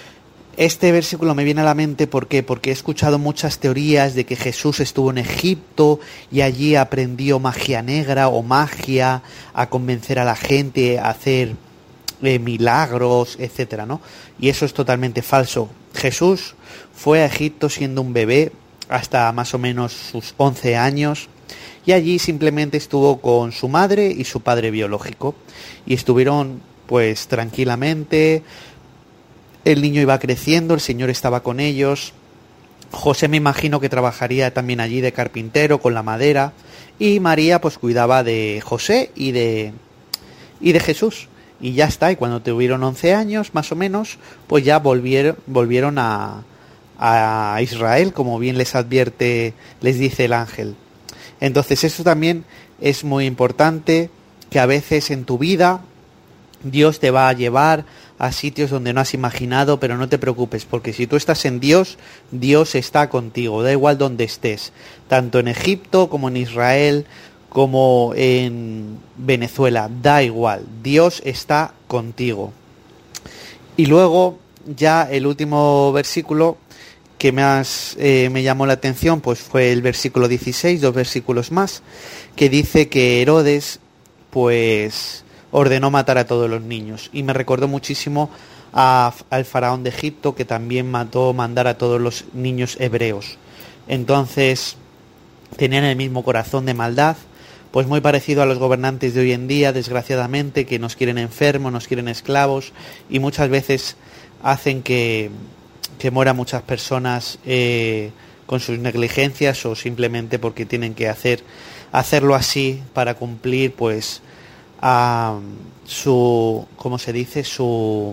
Este versículo me viene a la mente, ¿por qué? Porque he escuchado muchas teorías de que Jesús estuvo en Egipto y allí aprendió magia negra o magia, a convencer a la gente, a hacer eh, milagros, etcétera, ¿no? Y eso es totalmente falso. Jesús fue a Egipto siendo un bebé hasta más o menos sus once años, y allí simplemente estuvo con su madre y su padre biológico, y estuvieron pues tranquilamente. El niño iba creciendo, el Señor estaba con ellos. José me imagino que trabajaría también allí de carpintero con la madera, y María pues cuidaba de José y de y de Jesús, y ya está. Y cuando tuvieron once años más o menos, pues ya volvieron volvieron a a Israel, como bien les advierte, les dice el ángel. Entonces eso también es muy importante, que a veces en tu vida Dios te va a llevar a sitios donde no has imaginado, pero no te preocupes, porque si tú estás en Dios, Dios está contigo, da igual donde estés, tanto en Egipto como en Israel, como en Venezuela, da igual, Dios está contigo. Y luego ya el último versículo que más eh, me llamó la atención, pues fue el versículo dieciséis, dos versículos más, que dice que Herodes pues ordenó matar a todos los niños, y me recordó muchísimo a, al faraón de Egipto, que también mató mandar a todos los niños hebreos. Entonces tenían el mismo corazón de maldad, pues muy parecido a los gobernantes de hoy en día, desgraciadamente, que nos quieren enfermos, nos quieren esclavos, y muchas veces hacen que, que mueran muchas personas eh, con sus negligencias, o simplemente porque tienen que hacer hacerlo así para cumplir pues a su, ¿cómo se dice? Su,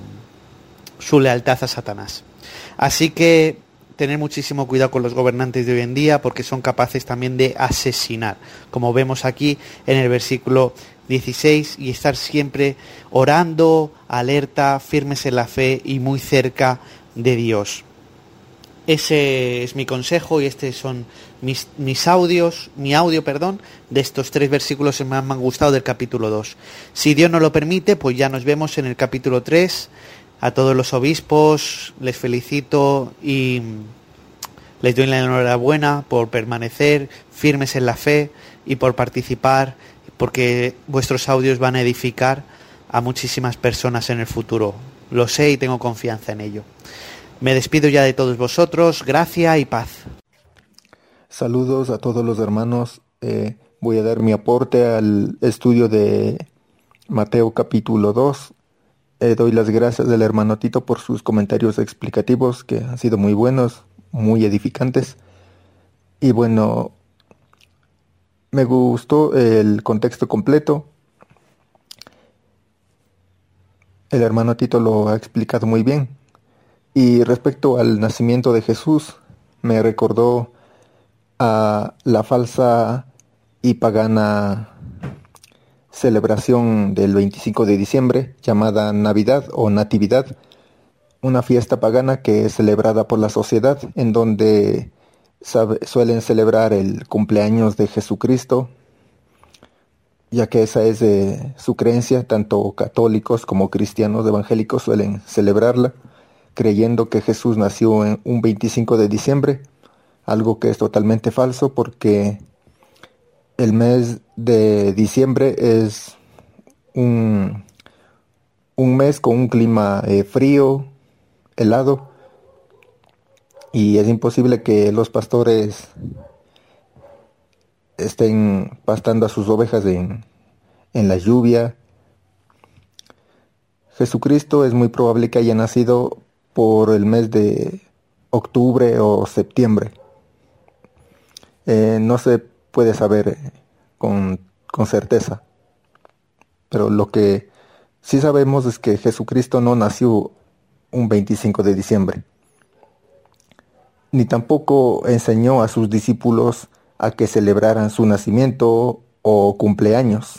su lealtad a Satanás. Así que tener muchísimo cuidado con los gobernantes de hoy en día, porque son capaces también de asesinar, como vemos aquí en el versículo dieciséis, y estar siempre orando, alerta, firmes en la fe y muy cerca de Dios. Ese es mi consejo, y estos son mis, mis audios, mi audio, perdón, de estos tres versículos que más me han gustado del capítulo dos. Si Dios nos lo permite, pues ya nos vemos en el capítulo tres. A todos los obispos les felicito y les doy la enhorabuena por permanecer firmes en la fe y por participar, porque vuestros audios van a edificar a muchísimas personas en el futuro. Lo sé y tengo confianza en ello. Me despido ya de todos vosotros, gracia y paz. Saludos a todos los hermanos. Eh, voy a dar mi aporte al estudio de Mateo capítulo dos. Eh, doy las gracias al hermano Tito por sus comentarios explicativos, que han sido muy buenos, muy edificantes. Y bueno, me gustó el contexto completo. El hermano Tito lo ha explicado muy bien. Y respecto al nacimiento de Jesús, me recordó a la falsa y pagana celebración del veinticinco de diciembre, llamada Navidad o Natividad, una fiesta pagana que es celebrada por la sociedad, en donde sabe, suelen celebrar el cumpleaños de Jesucristo, ya que esa es eh, su creencia. Tanto católicos como cristianos evangélicos suelen celebrarla, creyendo que Jesús nació en un veinticinco de diciembre, algo que es totalmente falso, porque el mes de diciembre es un, un mes con un clima eh, frío, helado, y es imposible que los pastores estén pastando a sus ovejas en, en la lluvia. Jesucristo es muy probable que haya nacido por el mes de octubre o septiembre. Eh, no se puede saber con, con certeza, pero lo que sí sabemos es que Jesucristo no nació un veinticinco de diciembre, ni tampoco enseñó a sus discípulos a que celebraran su nacimiento o cumpleaños.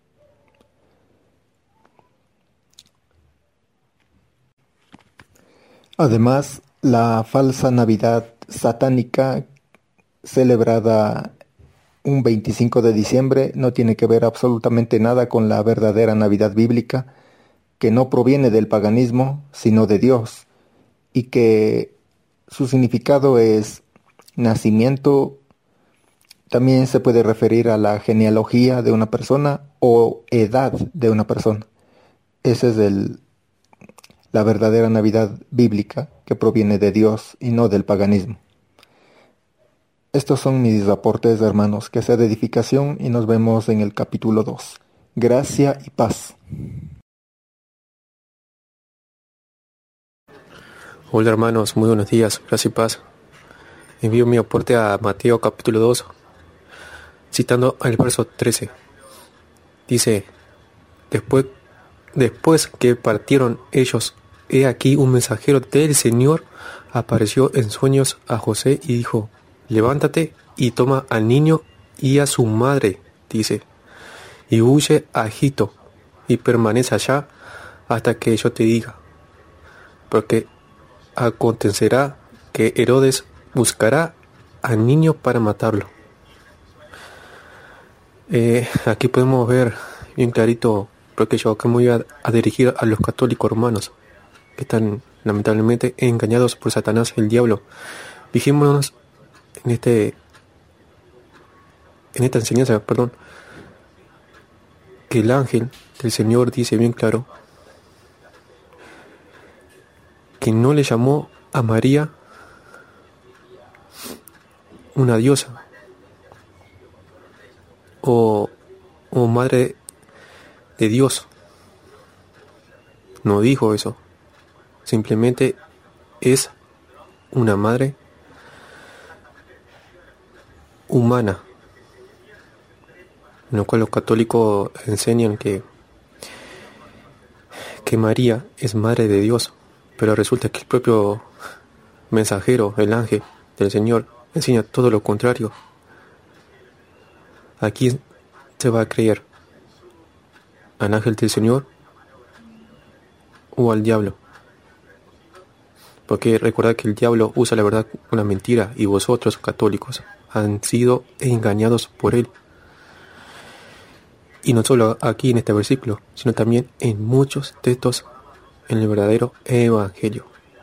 Además, la falsa Navidad satánica celebrada un veinticinco de diciembre no tiene que ver absolutamente nada con la verdadera Navidad bíblica, que no proviene del paganismo, sino de Dios, y que su significado es nacimiento. También se puede referir a la genealogía de una persona o edad de una persona. Esa es el, la verdadera Navidad bíblica, que proviene de Dios y no del paganismo. Estos son mis aportes, hermanos, que sea de edificación, y nos vemos en el capítulo dos. Gracia y paz. Hola hermanos, muy buenos días, gracia y paz. Envío mi aporte a Mateo capítulo dos, citando el verso trece. Dice, después, después que partieron ellos, he aquí un mensajero del Señor apareció en sueños a José y dijo, levántate y toma al niño y a su madre, dice, y huye a Egipto y permanece allá hasta que yo te diga, porque acontecerá que Herodes buscará al niño para matarlo. Eh, aquí podemos ver bien clarito, porque yo acá me voy a, a dirigir a los católicos romanos que están lamentablemente engañados por Satanás, el diablo. Fijémonos en este en esta enseñanza, perdón, que el ángel del Señor dice bien claro que no le llamó a María una diosa o, o madre de Dios. No dijo eso. Simplemente es una madre humana, en lo cual los católicos enseñan que que María es madre de Dios, pero resulta que el propio mensajero, el ángel del Señor, enseña todo lo contrario. ¿A quién se va a creer? ¿Al ángel del Señor o al diablo? Porque recordad que el diablo usa la verdad una mentira, y vosotros, católicos, han sido engañados por él. Y no solo aquí en este versículo, sino también en muchos textos en el verdadero evangelio.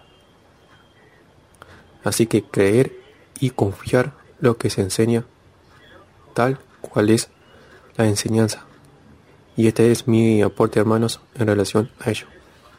Así que creer y confiar lo que se enseña tal cual es la enseñanza. Y este es mi aporte, hermanos, en relación a ello.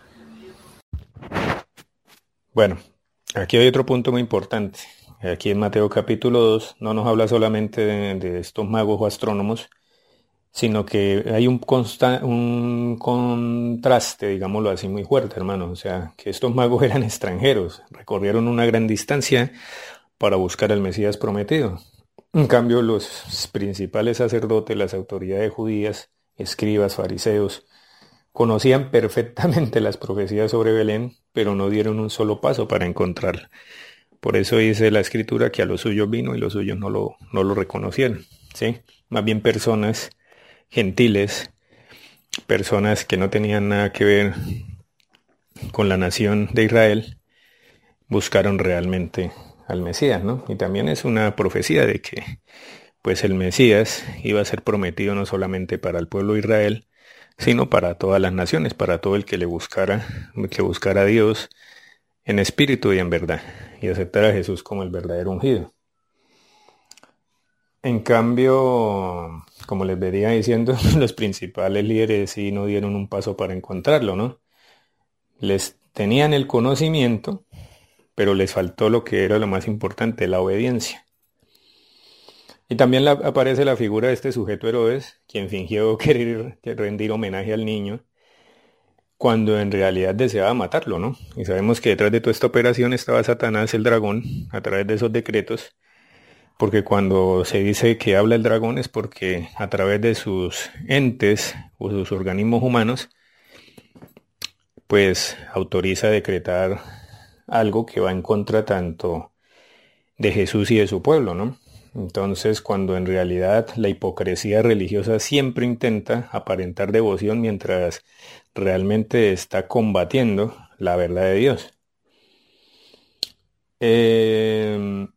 Bueno, aquí hay otro punto muy importante. Aquí en Mateo capítulo dos no nos habla solamente de, de estos magos o astrónomos, sino que hay un, consta- un contraste, digámoslo así, muy fuerte, hermanos. O sea, que estos magos eran extranjeros, recorrieron una gran distancia para buscar al Mesías prometido. En cambio, los principales sacerdotes, las autoridades judías, escribas, fariseos, conocían perfectamente las profecías sobre Belén, pero no dieron un solo paso para encontrarla. Por eso dice la Escritura que a los suyos vino y los suyos no lo, no lo reconocieron, ¿sí? Más bien personas gentiles, personas que no tenían nada que ver con la nación de Israel, buscaron realmente al Mesías, ¿no? Y también es una profecía de que pues el Mesías iba a ser prometido no solamente para el pueblo de Israel, sino para todas las naciones, para todo el que le buscara, que buscara a Dios en espíritu y en verdad, y aceptara a Jesús como el verdadero ungido. En cambio, como les venía diciendo, los principales líderes sí no dieron un paso para encontrarlo, ¿no? Les tenían el conocimiento, pero les faltó lo que era lo más importante, la obediencia. Y también la, aparece la figura de este sujeto Herodes, quien fingió querer rendir homenaje al niño, cuando en realidad deseaba matarlo, ¿no? Y sabemos que detrás de toda esta operación estaba Satanás, el dragón, a través de esos decretos, porque cuando se dice que habla el dragón es porque a través de sus entes o sus organismos humanos, pues autoriza a decretar algo que va en contra tanto de Jesús y de su pueblo, ¿no? Entonces, cuando en realidad la hipocresía religiosa siempre intenta aparentar devoción mientras realmente está combatiendo la verdad de Dios. Eh,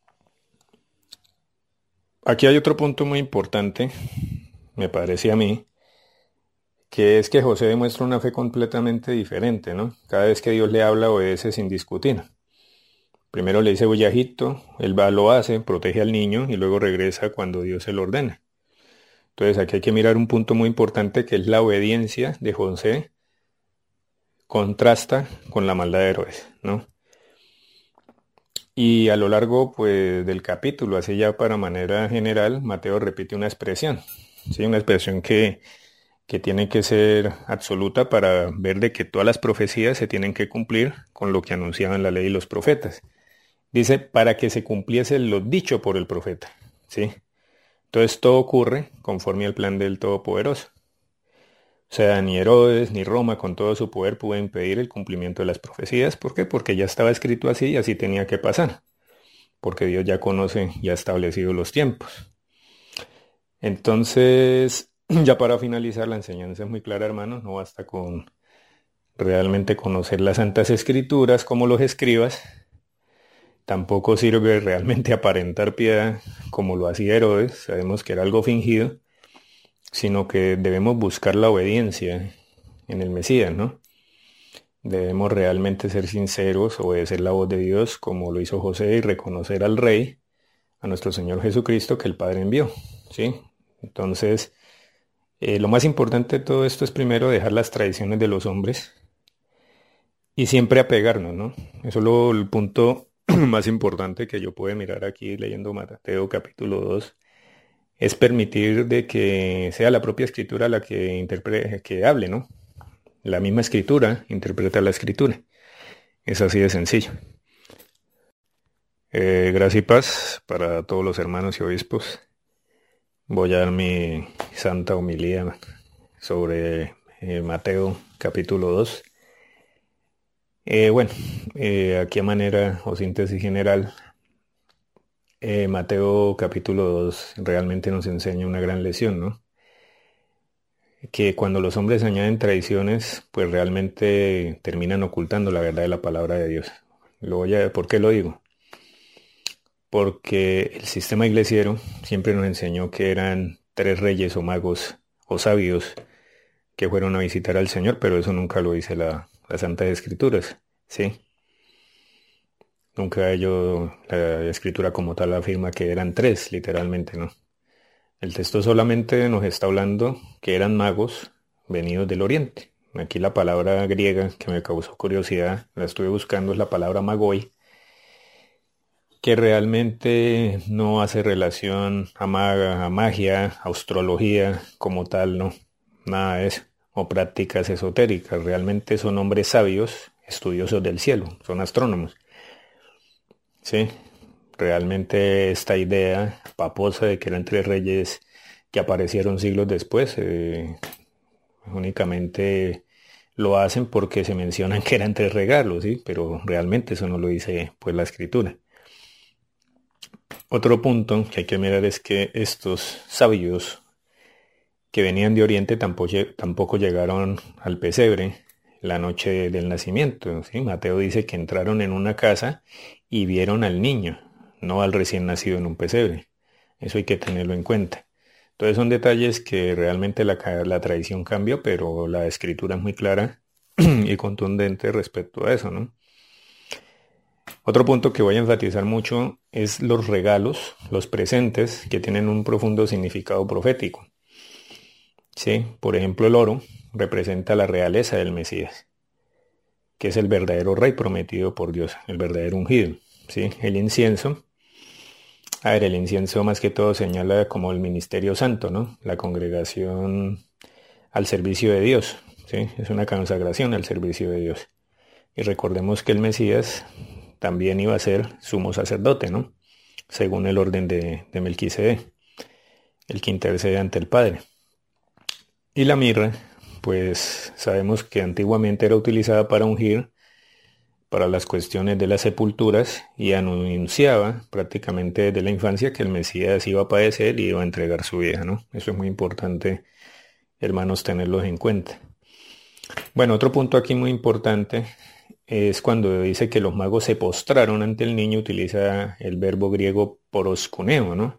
aquí hay otro punto muy importante, me parece a mí, que es que José demuestra una fe completamente diferente, ¿no? Cada vez que Dios le habla, obedece sin discutir. Primero le dice voy a Egipto, él va, lo hace, protege al niño y luego regresa cuando Dios se lo ordena. Entonces aquí hay que mirar un punto muy importante que es la obediencia de José contrasta con la maldad de Herodes, ¿no? Y a lo largo pues del capítulo, así ya para manera general, Mateo repite una expresión, ¿sí? Una expresión que, que tiene que ser absoluta para ver de que todas las profecías se tienen que cumplir con lo que anunciaban la ley y los profetas. Dice, para que se cumpliese lo dicho por el profeta, ¿sí? Entonces todo ocurre conforme al plan del Todopoderoso. O sea, ni Herodes ni Roma con todo su poder pudo impedir el cumplimiento de las profecías. ¿Por qué? Porque ya estaba escrito así y así tenía que pasar. Porque Dios ya conoce y ha establecido los tiempos. Entonces, ya para finalizar, la enseñanza es muy clara, hermanos. No basta con realmente conocer las Santas Escrituras como los escribas. Tampoco sirve realmente aparentar piedad como lo hacía Herodes, sabemos que era algo fingido, sino que debemos buscar la obediencia en el Mesías, ¿no? Debemos realmente ser sinceros, obedecer la voz de Dios como lo hizo José y reconocer al Rey, a nuestro Señor Jesucristo que el Padre envió, ¿sí? Entonces, eh, lo más importante de todo esto es primero dejar las tradiciones de los hombres y siempre apegarnos, ¿no? Eso es lo, el punto más importante que yo puedo mirar aquí leyendo Mateo capítulo dos, es permitir de que sea la propia escritura la que interprete, que hable, ¿no? La misma escritura interpreta la escritura. Es así de sencillo. Eh, gracia y paz para todos los hermanos y obispos. Voy a dar mi santa homilía sobre eh, Mateo capítulo dos. Eh, bueno, eh, aquí a manera o síntesis general, eh, Mateo capítulo dos realmente nos enseña una gran lección, ¿no? Que cuando los hombres añaden tradiciones, pues realmente terminan ocultando la verdad de la palabra de Dios. Lo voy a, ¿por qué lo digo? Porque el sistema iglesiero siempre nos enseñó que eran tres reyes o magos o sabios que fueron a visitar al Señor, pero eso nunca lo dice la las Santas Escrituras, ¿sí? Nunca ello, la Escritura como tal afirma que eran tres, literalmente, ¿no? El texto solamente nos está hablando que eran magos venidos del Oriente. Aquí la palabra griega que me causó curiosidad, la estuve buscando, es la palabra magoi, que realmente no hace relación a, maga, a magia, a astrología como tal, ¿no? Nada de eso. O prácticas esotéricas, realmente son hombres sabios, estudiosos del cielo, son astrónomos. Sí, realmente esta idea paposa de que eran tres reyes que aparecieron siglos después, eh, únicamente lo hacen porque se mencionan que eran tres regalos, ¿sí? Pero realmente eso no lo dice pues la Escritura. Otro punto que hay que mirar es que estos sabios que venían de Oriente tampoco, tampoco llegaron al pesebre la noche del nacimiento, ¿sí? Mateo dice que entraron en una casa y vieron al niño, no al recién nacido en un pesebre. Eso hay que tenerlo en cuenta. Entonces son detalles que realmente la, la tradición cambió, pero la Escritura es muy clara y contundente respecto a eso, ¿no? Otro punto que voy a enfatizar mucho es los regalos, los presentes, que tienen un profundo significado profético. Sí, por ejemplo, el oro representa la realeza del Mesías. que es el verdadero rey prometido por Dios, el verdadero ungido, ¿sí? El incienso, a ver, el incienso más que todo señala como el ministerio santo, ¿no? La congregación al servicio de Dios, ¿sí? Es una consagración al servicio de Dios. Y recordemos que el Mesías también iba a ser sumo sacerdote, ¿no? Según el orden de, de Melquisedec, el que intercede ante el Padre. Y la mirra, pues sabemos que antiguamente era utilizada para ungir, para las cuestiones de las sepulturas, y anunciaba prácticamente desde la infancia que el Mesías iba a padecer y iba a entregar su vida, ¿no? Eso es muy importante, hermanos, tenerlos en cuenta. Bueno, otro punto aquí muy importante es cuando dice que los magos se postraron ante el niño, utiliza el verbo griego poroskuneo, ¿no?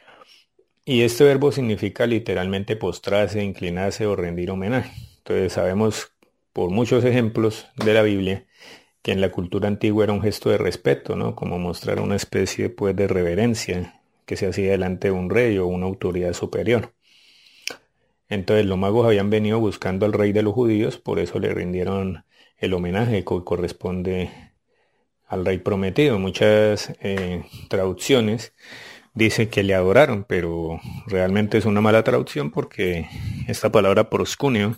Y este verbo significa literalmente postrarse, inclinarse o rendir homenaje. Entonces sabemos por muchos ejemplos de la Biblia que en la cultura antigua era un gesto de respeto, ¿no? Como mostrar una especie pues, de reverencia que se hacía delante de un rey o una autoridad superior. Entonces los magos habían venido buscando al rey de los judíos, por eso le rindieron el homenaje que corresponde al rey prometido. Muchas eh, traducciones dice que le adoraron, pero realmente es una mala traducción porque esta palabra proscuneo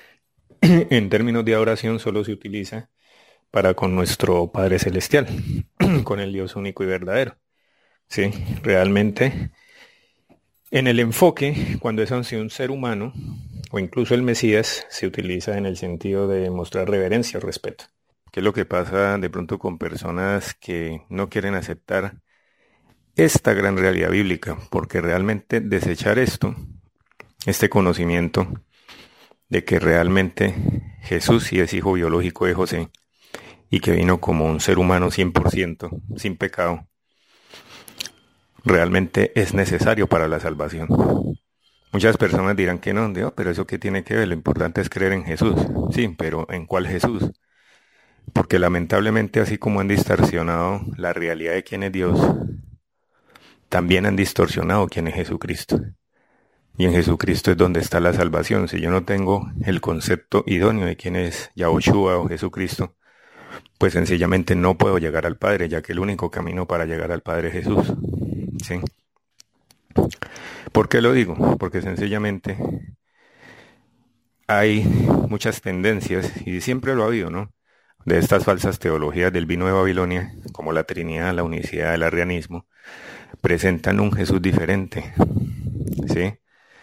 en términos de adoración solo se utiliza para con nuestro Padre Celestial, con el Dios único y verdadero. Sí, realmente en el enfoque, cuando es hacia un ser humano, o incluso el Mesías, se utiliza en el sentido de mostrar reverencia o respeto. ¿Qué es lo que pasa de pronto con personas que no quieren aceptar esta gran realidad bíblica? Porque realmente desechar esto, este conocimiento de que realmente Jesús sí es hijo biológico de José y que vino como un ser humano cien por ciento, sin pecado, realmente es necesario para la salvación. Muchas personas dirán que no, Dios, pero eso qué tiene que ver, lo importante es creer en Jesús. Sí, pero ¿en cuál Jesús? Porque lamentablemente así como han distorsionado la realidad de quién es Dios, también han distorsionado quién es Jesucristo. Y en Jesucristo es donde está la salvación. Si yo no tengo el concepto idóneo de quién es Yahushua o Jesucristo, pues sencillamente no puedo llegar al Padre, ya que el único camino para llegar al Padre es Jesús. ¿Sí? ¿Por qué lo digo? Porque sencillamente hay muchas tendencias, y siempre lo ha habido, ¿no?, de estas falsas teologías del vino de Babilonia, como la Trinidad, la unicidad, el arrianismo, presentan un Jesús diferente, ¿sí?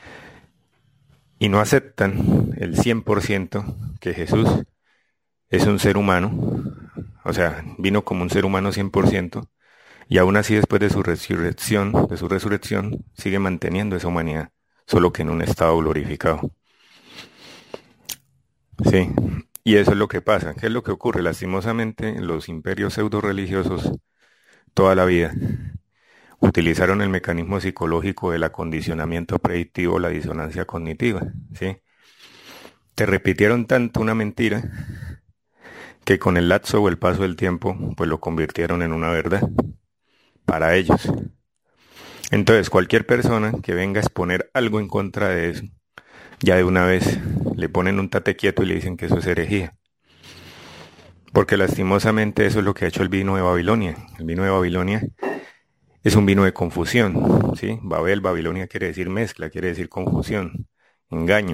Y no aceptan el cien por ciento que Jesús es un ser humano, o sea, vino como un ser humano cien por ciento, y aún así después de su resurrección, de su resurrección, sigue manteniendo esa humanidad, solo que en un estado glorificado. Sí, y eso es lo que pasa. ¿Qué es lo que ocurre? Lastimosamente, los imperios pseudo religiosos toda la vida utilizaron el mecanismo psicológico del acondicionamiento predictivo, la disonancia cognitiva, ¿sí? Te repitieron tanto una mentira que con el lapso o el paso del tiempo, pues lo convirtieron en una verdad para ellos. Entonces, cualquier persona que venga a exponer algo en contra de eso, ya de una vez le ponen un tate quieto y le dicen que eso es herejía. Porque lastimosamente eso es lo que ha hecho el vino de Babilonia. El vino de Babilonia es un vino de confusión, ¿sí? Babel, Babilonia quiere decir mezcla, quiere decir confusión, engaño.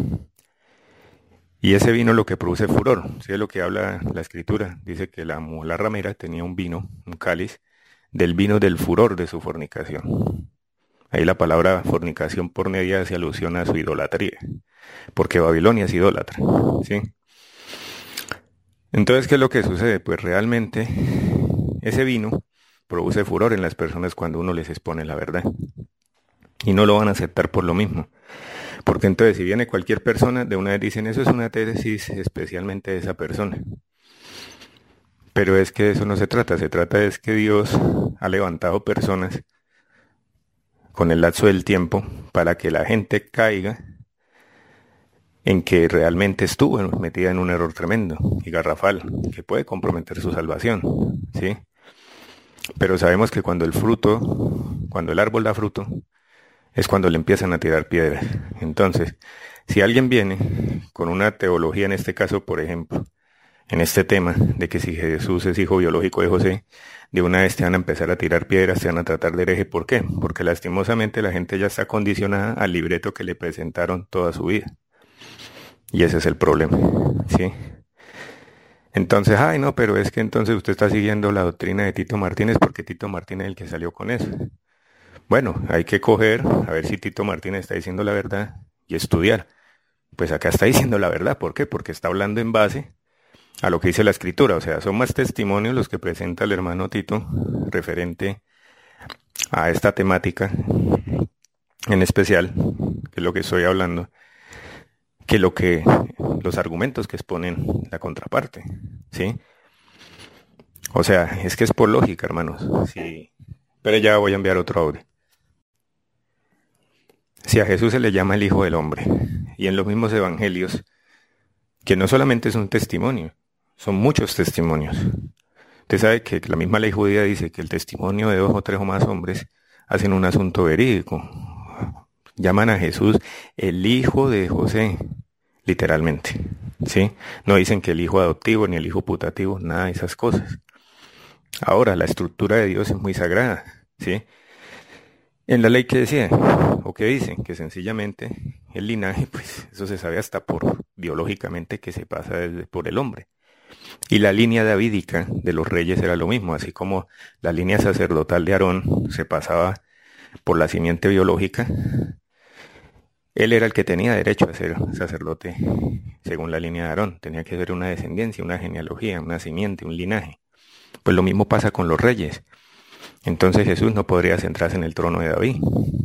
Y ese vino lo que produce furor, ¿sí? Es lo que habla la escritura. Dice que la, la ramera tenía un vino, un cáliz, del vino del furor de su fornicación. Ahí la palabra fornicación por media hace alusión a su idolatría, porque Babilonia es idólatra, ¿sí? Entonces, ¿qué es lo que sucede? Pues realmente ese vino produce furor en las personas cuando uno les expone la verdad. Y no lo van a aceptar por lo mismo. Porque entonces si viene cualquier persona, de una vez dicen, eso es una tesis especialmente de esa persona. Pero es que de eso no se trata. Se trata es que Dios ha levantado personas con el lapso del tiempo para que la gente caiga en que realmente estuvo metida en un error tremendo y garrafal, que puede comprometer su salvación, ¿sí? Pero sabemos que cuando el fruto, cuando el árbol da fruto, es cuando le empiezan a tirar piedras. Entonces, si alguien viene con una teología, en este caso, por ejemplo, en este tema de que si Jesús es hijo biológico de José, de una vez te van a empezar a tirar piedras, te van a tratar de hereje. ¿Por qué? Porque lastimosamente la gente ya está condicionada al libreto que le presentaron toda su vida. Y ese es el problema, ¿sí? Entonces, ay no, pero es que entonces usted está siguiendo la doctrina de Tito Martínez porque Tito Martínez es el que salió con eso. Bueno, hay que coger, a ver si Tito Martínez está diciendo la verdad y estudiar. Pues acá está diciendo la verdad, ¿por qué? Porque está hablando en base a lo que dice la Escritura, o sea, son más testimonios los que presenta el hermano Tito referente a esta temática en especial, que es lo que estoy hablando, que lo que los argumentos que exponen la contraparte, ¿sí? O sea, es que es por lógica, hermanos. Sí. Pero ya voy a enviar otro audio. Si a Jesús se le llama el Hijo del Hombre, y en los mismos evangelios, que no solamente es un testimonio, son muchos testimonios. Usted sabe que la misma ley judía dice que el testimonio de dos o tres o más hombres hacen un asunto verídico. Llaman a Jesús el hijo de José, literalmente, ¿sí? No dicen que el hijo adoptivo ni el hijo putativo, nada de esas cosas. Ahora, la estructura de Dios es muy sagrada, ¿sí? En la ley que decía, o que dicen, que sencillamente el linaje, pues eso se sabe hasta por biológicamente que se pasa desde, por el hombre. Y la línea davídica de los reyes era lo mismo, así como la línea sacerdotal de Aarón se pasaba por la simiente biológica. Él era el que tenía derecho a ser sacerdote según la línea de Aarón. Tenía que ser una descendencia, una genealogía, una simiente, un linaje. Pues lo mismo pasa con los reyes. Entonces Jesús no podría centrarse en el trono de David.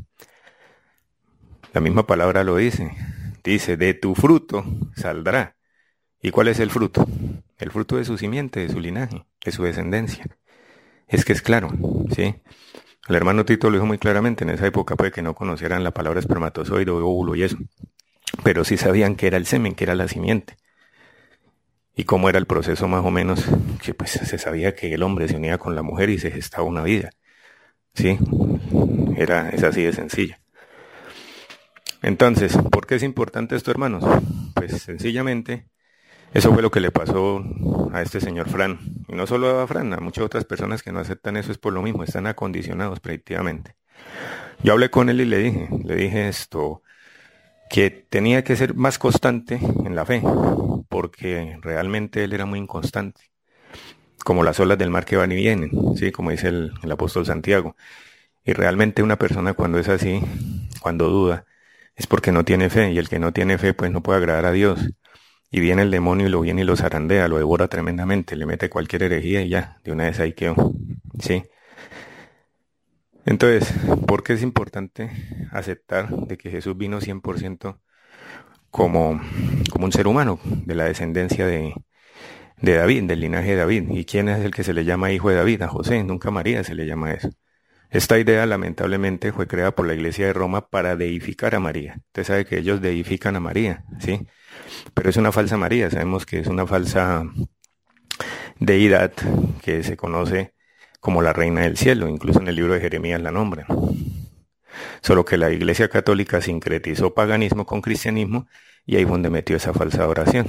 La misma palabra lo dice. Dice, de tu fruto saldrá. ¿Y cuál es el fruto? El fruto de su simiente, de su linaje, de su descendencia. Es que es claro, ¿sí? El hermano Tito lo dijo muy claramente. En esa época puede que no conocieran la palabra espermatozoide o óvulo y eso. Pero sí sabían que era el semen, que era la simiente. Y cómo era el proceso más o menos, que pues se sabía que el hombre se unía con la mujer y se gestaba una vida. ¿Sí? Era, es así de sencilla. Entonces, ¿por qué es importante esto, hermanos? Pues sencillamente, eso fue lo que le pasó a este señor Fran. Y no solo a Fran, a muchas otras personas que no aceptan eso es por lo mismo, están acondicionados predictivamente. Yo hablé con él y le dije, le dije esto, que tenía que ser más constante en la fe, porque realmente él era muy inconstante, como las olas del mar que van y vienen, ¿sí? Como dice el, el apóstol Santiago. Y realmente una persona cuando es así, cuando duda, es porque no tiene fe, y el que no tiene fe pues no puede agradar a Dios. Y viene el demonio y lo viene y lo zarandea, lo devora tremendamente, le mete cualquier herejía y ya, de una vez ahí quedó, ¿sí? Entonces, ¿por qué es importante aceptar de que Jesús vino cien por ciento como, como un ser humano, de la descendencia de, de David, del linaje de David? ¿Y quién es el que se le llama hijo de David? A José, nunca a María se le llama eso. Esta idea, lamentablemente, fue creada por la Iglesia de Roma para deificar a María. Usted sabe que ellos deifican a María, ¿sí? Pero es una falsa María, sabemos que es una falsa deidad que se conoce como la reina del cielo, incluso en el libro de Jeremías la nombran. Solo que la Iglesia Católica sincretizó paganismo con cristianismo y ahí fue donde metió esa falsa adoración.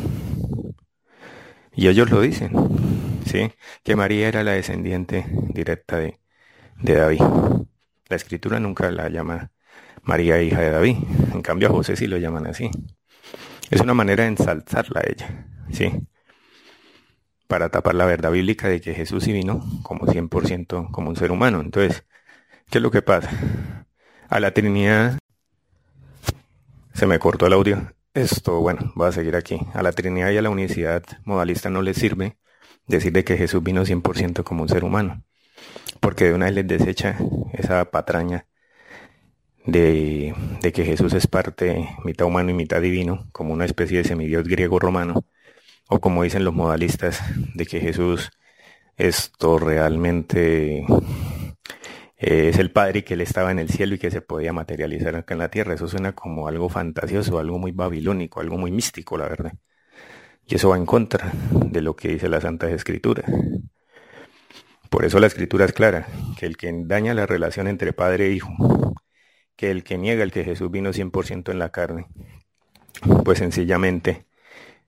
Y ellos lo dicen, ¿sí? Que María era la descendiente directa de, de David. La Escritura nunca la llama María hija de David, en cambio a José sí lo llaman así. Es una manera de ensalzarla a ella, ¿sí? Para tapar la verdad bíblica de que Jesús sí vino como cien por ciento como un ser humano. Entonces, ¿qué es lo que pasa? A la Trinidad, se me cortó el audio, esto, bueno, voy a seguir aquí. A la Trinidad y a la unicidad modalista no les sirve decir de que Jesús vino cien por ciento como un ser humano, porque de una vez les desecha esa patraña de, de que Jesús es parte mitad humano y mitad divino, como una especie de semidios griego-romano. O como dicen los modalistas, de que Jesús esto realmente eh, es el Padre y que Él estaba en el cielo y que se podía materializar acá en la tierra. Eso suena como algo fantasioso, algo muy babilónico, algo muy místico, la verdad. Y eso va en contra de lo que dice la Santa Escritura. Por eso la Escritura es clara, que el que daña la relación entre Padre e Hijo, que el que niega el que Jesús vino cien por ciento en la carne, pues sencillamente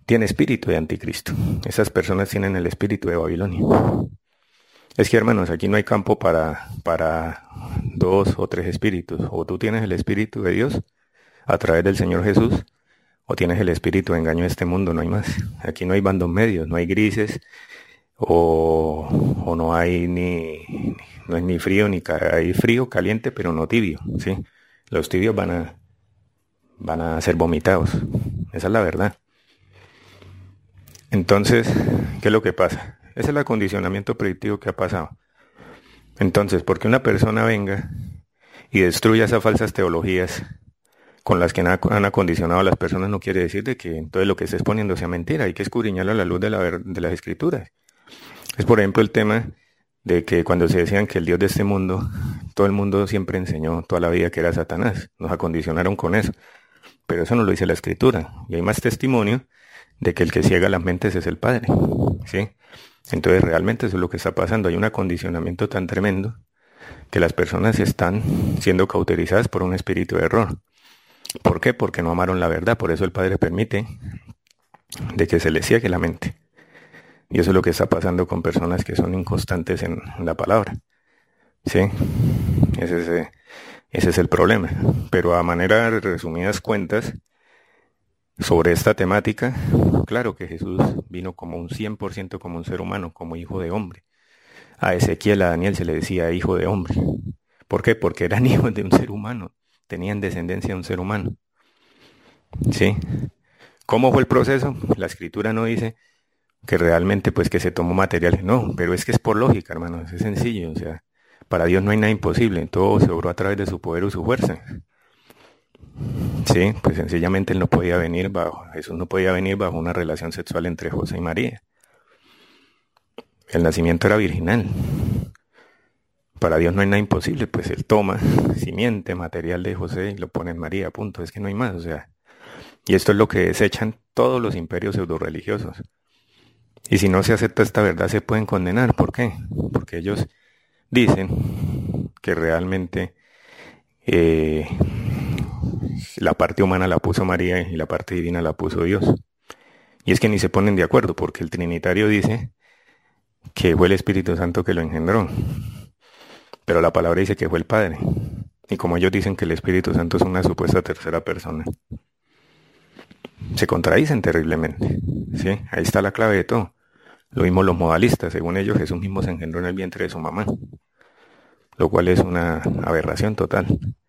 tiene espíritu de anticristo. Esas personas tienen el espíritu de Babilonia. Es que, hermanos, aquí no hay campo para, para dos o tres espíritus. O tú tienes el espíritu de Dios a través del Señor Jesús, o tienes el espíritu de engaño de este mundo, no hay más. Aquí no hay bandos medios, no hay grises, o, o no hay ni, no es ni frío, ni ca- hay frío, caliente, pero no tibio, ¿sí? Los tibios van a, van a ser vomitados. Esa es la verdad. Entonces, ¿qué es lo que pasa? Ese es el acondicionamiento predictivo que ha pasado. Entonces, porque una persona venga y destruya esas falsas teologías con las que han ac- han acondicionado a las personas, no quiere decir de que entonces lo que esté exponiendo sea mentira. Hay que escudriñarlo a la luz de, la ver- de las escrituras. Es, por ejemplo, el tema de que cuando se decían que el Dios de este mundo, todo el mundo siempre enseñó toda la vida que era Satanás. Nos acondicionaron con eso. Pero eso no lo dice la escritura. Y hay más testimonio de que el que ciega las mentes es el Padre, ¿sí? Entonces realmente eso es lo que está pasando. Hay un acondicionamiento tan tremendo que las personas están siendo cauterizadas por un espíritu de error. ¿Por qué? Porque no amaron la verdad. Por eso el Padre permite de que se les ciegue la mente. Y eso es lo que está pasando con personas que son inconstantes en la palabra, ¿sí? Ese es, eh, ese es el problema. Pero a manera de resumidas cuentas, sobre esta temática, claro que Jesús vino como un cien por ciento como un ser humano, como hijo de hombre. A Ezequiel, a Daniel se le decía hijo de hombre. ¿Por qué? Porque eran hijos de un ser humano, tenían descendencia de un ser humano. ¿Sí? ¿Cómo fue el proceso? La escritura no dice que realmente pues que se tomó materiales, no, pero es que es por lógica, hermanos, es sencillo, o sea, para Dios no hay nada imposible, todo se obró a través de su poder y su fuerza. Sí, pues sencillamente él no podía venir bajo, Jesús no podía venir bajo una relación sexual entre José y María. El nacimiento era virginal. Para Dios no hay nada imposible, pues él toma simiente, material de José y lo pone en María, punto, es que no hay más, o sea. Y esto es lo que desechan todos los imperios pseudo-religiosos. Y si no se acepta esta verdad se pueden condenar, ¿por qué? Porque ellos dicen que realmente eh, la parte humana la puso María y la parte divina la puso Dios. Y es que ni se ponen de acuerdo, porque el Trinitario dice que fue el Espíritu Santo que lo engendró, pero la palabra dice que fue el Padre. Y como ellos dicen que el Espíritu Santo es una supuesta tercera persona, se contradicen terriblemente, ¿sí? Ahí está la clave de todo. Lo mismo los modalistas, según ellos Jesús mismo se engendró en el vientre de su mamá, lo cual es una aberración total.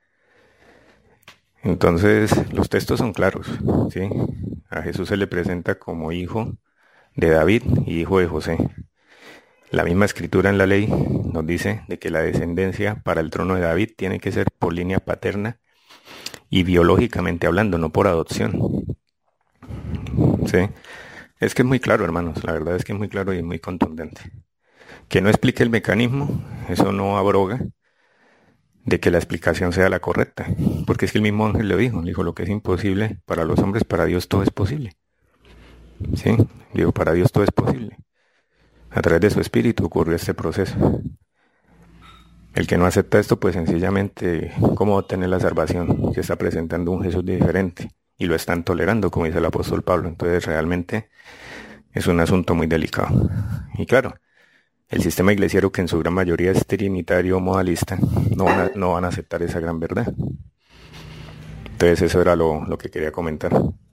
Entonces, los textos son claros, ¿sí? A Jesús se le presenta como hijo de David y hijo de José. La misma escritura en la ley nos dice de que la descendencia para el trono de David tiene que ser por línea paterna y biológicamente hablando, no por adopción. ¿Sí? Es que es muy claro, hermanos, la verdad es que es muy claro y muy contundente. Que no explique el mecanismo, eso no abroga de que la explicación sea la correcta, porque es que el mismo ángel lo dijo, dijo lo que es imposible para los hombres, para Dios todo es posible. ¿Sí? Digo, para Dios todo es posible. A través de su espíritu ocurrió este proceso. El que no acepta esto, pues sencillamente, ¿cómo va a obtener la salvación? Se está presentando un Jesús diferente y lo están tolerando, como dice el apóstol Pablo. Entonces realmente es un asunto muy delicado. Y claro, el sistema iglesiero, que en su gran mayoría es trinitario modalista, no van a, no van a aceptar esa gran verdad. Entonces eso era lo, lo que quería comentar.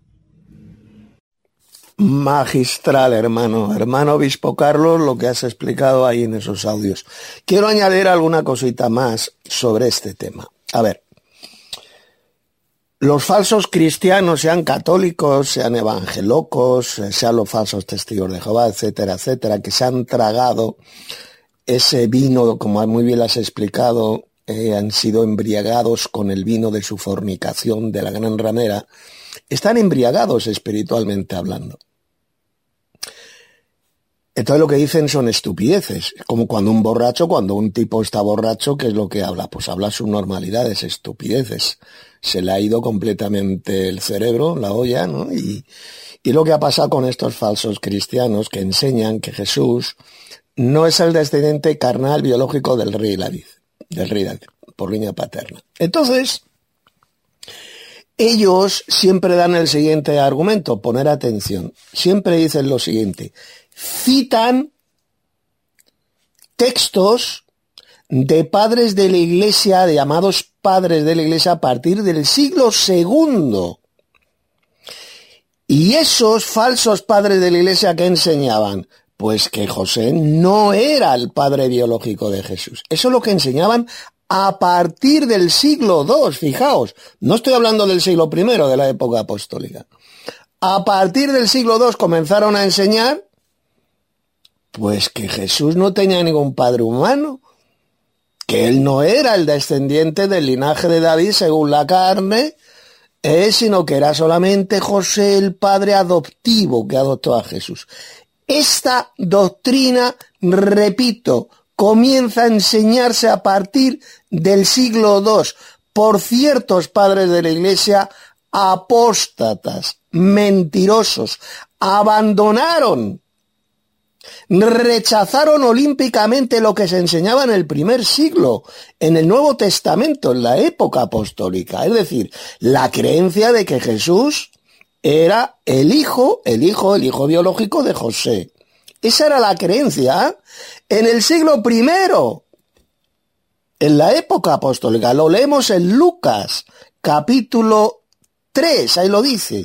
Magistral, hermano. Hermano Obispo Carlos, lo que has explicado ahí en esos audios. Quiero añadir alguna cosita más sobre este tema. A ver, los falsos cristianos, sean católicos, sean evangelocos, sean los falsos testigos de Jehová, etcétera, etcétera, que se han tragado ese vino, como muy bien lo has explicado, eh, han sido embriagados con el vino de su fornicación, de la gran ramera, están embriagados espiritualmente hablando. Entonces lo que dicen son estupideces, como cuando un borracho, cuando un tipo está borracho, ¿qué es lo que habla? Pues habla subnormalidades, estupideces. Se le ha ido completamente el cerebro, la olla, ¿no? Y, y lo que ha pasado con estos falsos cristianos que enseñan que Jesús no es el descendiente carnal biológico del rey David, del rey David, por línea paterna. Entonces, ellos siempre dan el siguiente argumento, poner atención. Siempre dicen lo siguiente, citan textos de padres de la Iglesia, de llamados padres de la Iglesia a partir del siglo segundo. Y esos falsos padres de la Iglesia, ¿qué enseñaban? Pues que José no era el padre biológico de Jesús. Eso es lo que enseñaban a partir del siglo segundo, fijaos. No estoy hablando del siglo primero, de la época apostólica. A partir del siglo segundo comenzaron a enseñar, pues que Jesús no tenía ningún padre humano, que él no era el descendiente del linaje de David según la carne, eh, sino que era solamente José el padre adoptivo que adoptó a Jesús. Esta doctrina, repito, comienza a enseñarse a partir del siglo segundo por ciertos padres de la Iglesia apóstatas, mentirosos, abandonaron, rechazaron olímpicamente lo que se enseñaba en el primer siglo, en el Nuevo Testamento, en la época apostólica, es decir, la creencia de que Jesús era el hijo, el hijo, el hijo biológico de José. Esa era la creencia en el siglo primero, en la época apostólica. Lo leemos en Lucas, capítulo tres, ahí lo dice,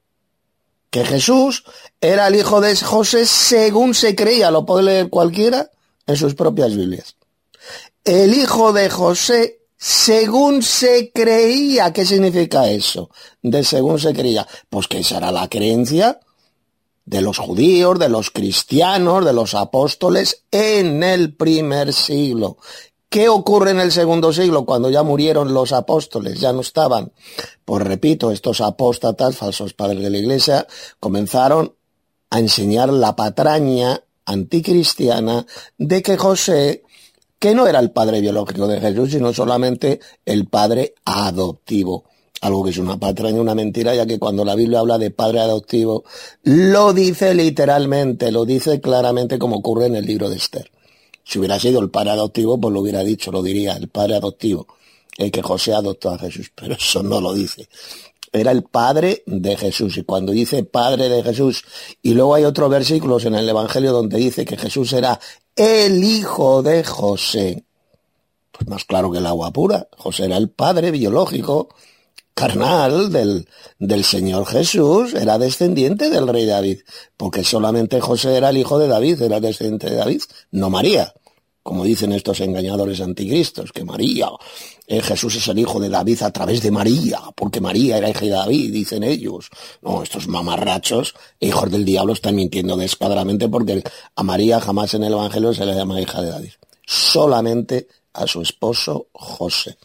que Jesús era el hijo de José según se creía, lo puede leer cualquiera en sus propias Biblias. El hijo de José según se creía. ¿Qué significa eso? De según se creía. Pues que esa era la creencia de los judíos, de los cristianos, de los apóstoles en el primer siglo. ¿Qué ocurre en el segundo siglo cuando ya murieron los apóstoles? Ya no estaban. Pues repito, estos apóstatas, falsos padres de la Iglesia, comenzaron a enseñar la patraña anticristiana de que José, que no era el padre biológico de Jesús, sino solamente el padre adoptivo. Algo que es una patraña, una mentira, ya que cuando la Biblia habla de padre adoptivo, lo dice literalmente, lo dice claramente como ocurre en el libro de Esther. Si hubiera sido el padre adoptivo, pues lo hubiera dicho, lo diría, el padre adoptivo, el que José adoptó a Jesús, pero eso no lo dice. Era el padre de Jesús, y cuando dice padre de Jesús, y luego hay otros versículos en el Evangelio donde dice que Jesús era el hijo de José, pues más claro que el agua pura. José era el padre biológico, carnal del, del Señor Jesús, era descendiente del rey David, porque solamente José era el hijo de David, era descendiente de David, no María, como dicen estos engañadores anticristos, que María, eh, Jesús es el hijo de David a través de María, porque María era hija de David, dicen ellos. No, estos mamarrachos, hijos del diablo, están mintiendo descaradamente, porque a María jamás en el Evangelio se le llama hija de David, solamente a su esposo José.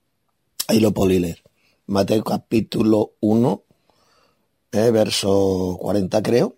Ahí lo podéis leer. Mateo capítulo uno, eh, verso cuarenta creo,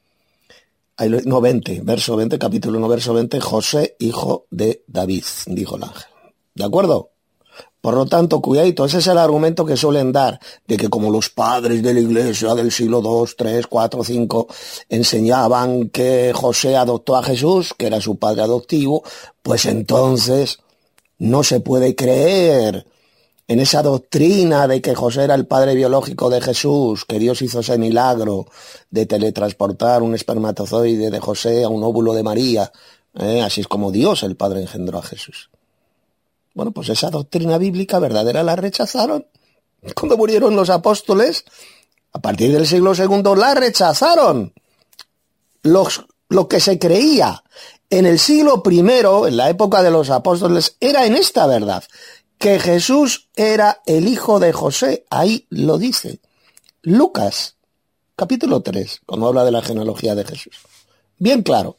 ahí lo, no, veinte, verso veinte, capítulo uno, verso veinte, José, hijo de David, dijo el ángel. ¿De acuerdo? Por lo tanto, cuidadito, ese es el argumento que suelen dar, de que como los padres de la Iglesia del siglo dos, tres, cuatro, cinco enseñaban que José adoptó a Jesús, que era su padre adoptivo, pues entonces no se puede creer en esa doctrina de que José era el padre biológico de Jesús, que Dios hizo ese milagro de teletransportar un espermatozoide de José a un óvulo de María, ¿eh? Así es como Dios el Padre engendró a Jesús. Bueno, pues esa doctrina bíblica verdadera la rechazaron. Cuando murieron los apóstoles, a partir del siglo segundo, la rechazaron. Los, lo que se creía en el siglo primero, en la época de los apóstoles, era en esta verdad, que Jesús era el hijo de José. Ahí lo dice Lucas, capítulo tres, cuando habla de la genealogía de Jesús. Bien claro,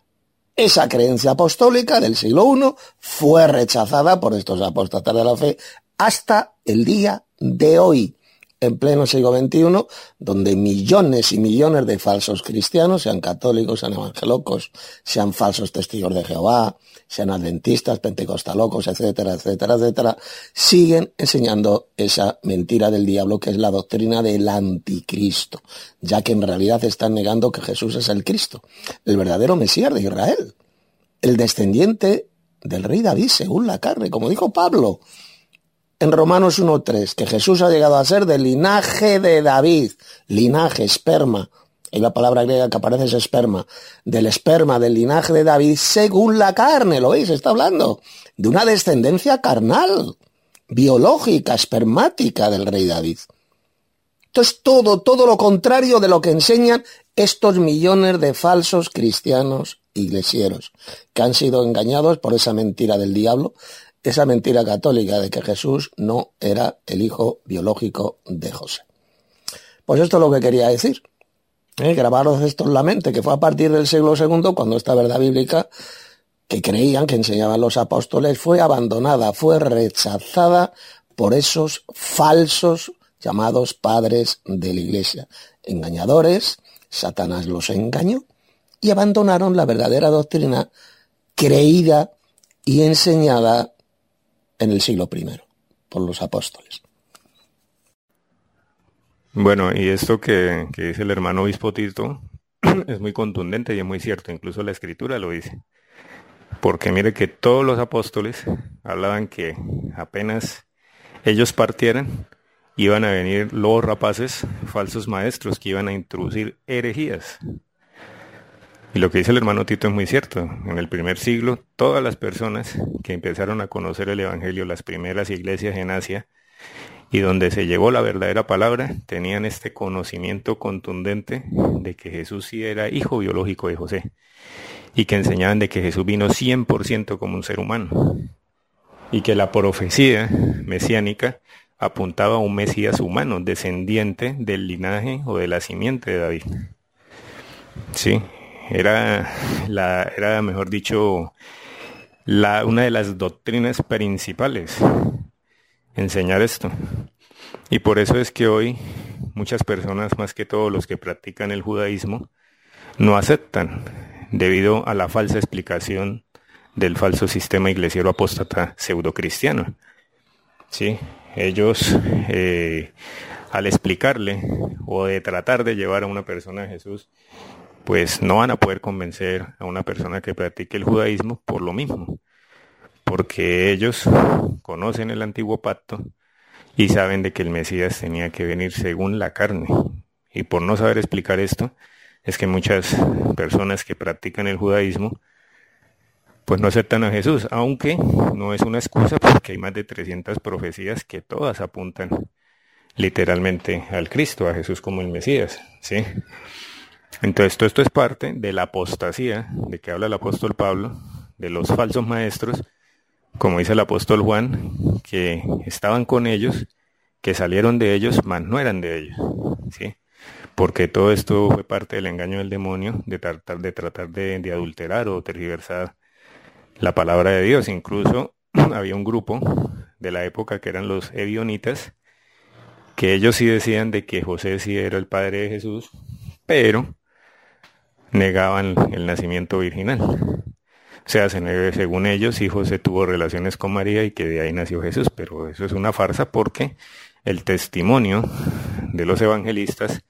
esa creencia apostólica del siglo primero fue rechazada por estos apóstatas de la fe hasta el día de hoy, en pleno siglo veintiuno, donde millones y millones de falsos cristianos, sean católicos, sean evangelocos, sean falsos testigos de Jehová, sean adventistas, pentecostalocos, etcétera, etcétera, etcétera, siguen enseñando esa mentira del diablo que es la doctrina del anticristo, ya que en realidad están negando que Jesús es el Cristo, el verdadero Mesías de Israel, el descendiente del rey David según la carne, como dijo Pablo. en Romanos uno tres, que Jesús ha llegado a ser del linaje de David, linaje, esperma, y la palabra griega que aparece es esperma, del esperma, del linaje de David, según la carne, ¿lo veis? Está hablando de una descendencia carnal, biológica, espermática del rey David. Entonces todo, todo lo contrario de lo que enseñan estos millones de falsos cristianos iglesieros, que han sido engañados por esa mentira del diablo, esa mentira católica de que Jesús no era el hijo biológico de José. Pues esto es lo que quería decir. ¿Eh? Grabaros esto en la mente, que fue a partir del siglo segundo cuando esta verdad bíblica que creían, que enseñaban los apóstoles, fue abandonada, fue rechazada por esos falsos llamados padres de la iglesia. Engañadores, Satanás los engañó y abandonaron la verdadera doctrina creída y enseñada en el siglo primero por los apóstoles. Bueno, y esto que, que dice el hermano obispo Tito es muy contundente y es muy cierto, incluso la escritura lo dice. Porque mire que todos los apóstoles hablaban que apenas ellos partieran, iban a venir lobos rapaces, falsos maestros, que iban a introducir herejías. Y lo que dice el hermano Tito es muy cierto. En el primer siglo, todas las personas que empezaron a conocer el Evangelio, las primeras iglesias en Asia, y donde se llevó la verdadera palabra, tenían este conocimiento contundente de que Jesús sí era hijo biológico de José, y que enseñaban de que Jesús vino cien por ciento como un ser humano, y que la profecía mesiánica apuntaba a un Mesías humano, descendiente del linaje o de la simiente de David. Sí, era, la, era mejor dicho, la, una de las doctrinas principales, enseñar esto. Y por eso es que hoy muchas personas, más que todos los que practican el judaísmo, no aceptan, debido a la falsa explicación del falso sistema iglesiero apóstata pseudocristiano. Sí, ellos eh, al explicarle o de tratar de llevar a una persona a Jesús, pues no van a poder convencer a una persona que practique el judaísmo por lo mismo, porque ellos conocen el antiguo pacto y saben de que el Mesías tenía que venir según la carne. Y por no saber explicar esto, es que muchas personas que practican el judaísmo pues no aceptan a Jesús, aunque no es una excusa porque hay más de trescientas profecías que todas apuntan literalmente al Cristo, a Jesús como el Mesías, ¿sí? Entonces todo esto es parte de la apostasía de que habla el apóstol Pablo, de los falsos maestros, como dice el apóstol Juan, que estaban con ellos, que salieron de ellos, mas no eran de ellos, ¿sí? Porque todo esto fue parte del engaño del demonio, de tratar de, tratar de, de adulterar o tergiversar la palabra de Dios. Incluso había un grupo de la época que eran los ebionitas, que ellos sí decían de que José sí era el padre de Jesús, pero negaban el nacimiento virginal. O sea, según ellos, sí José tuvo relaciones con María y que de ahí nació Jesús, pero eso es una farsa porque el testimonio de los evangelistas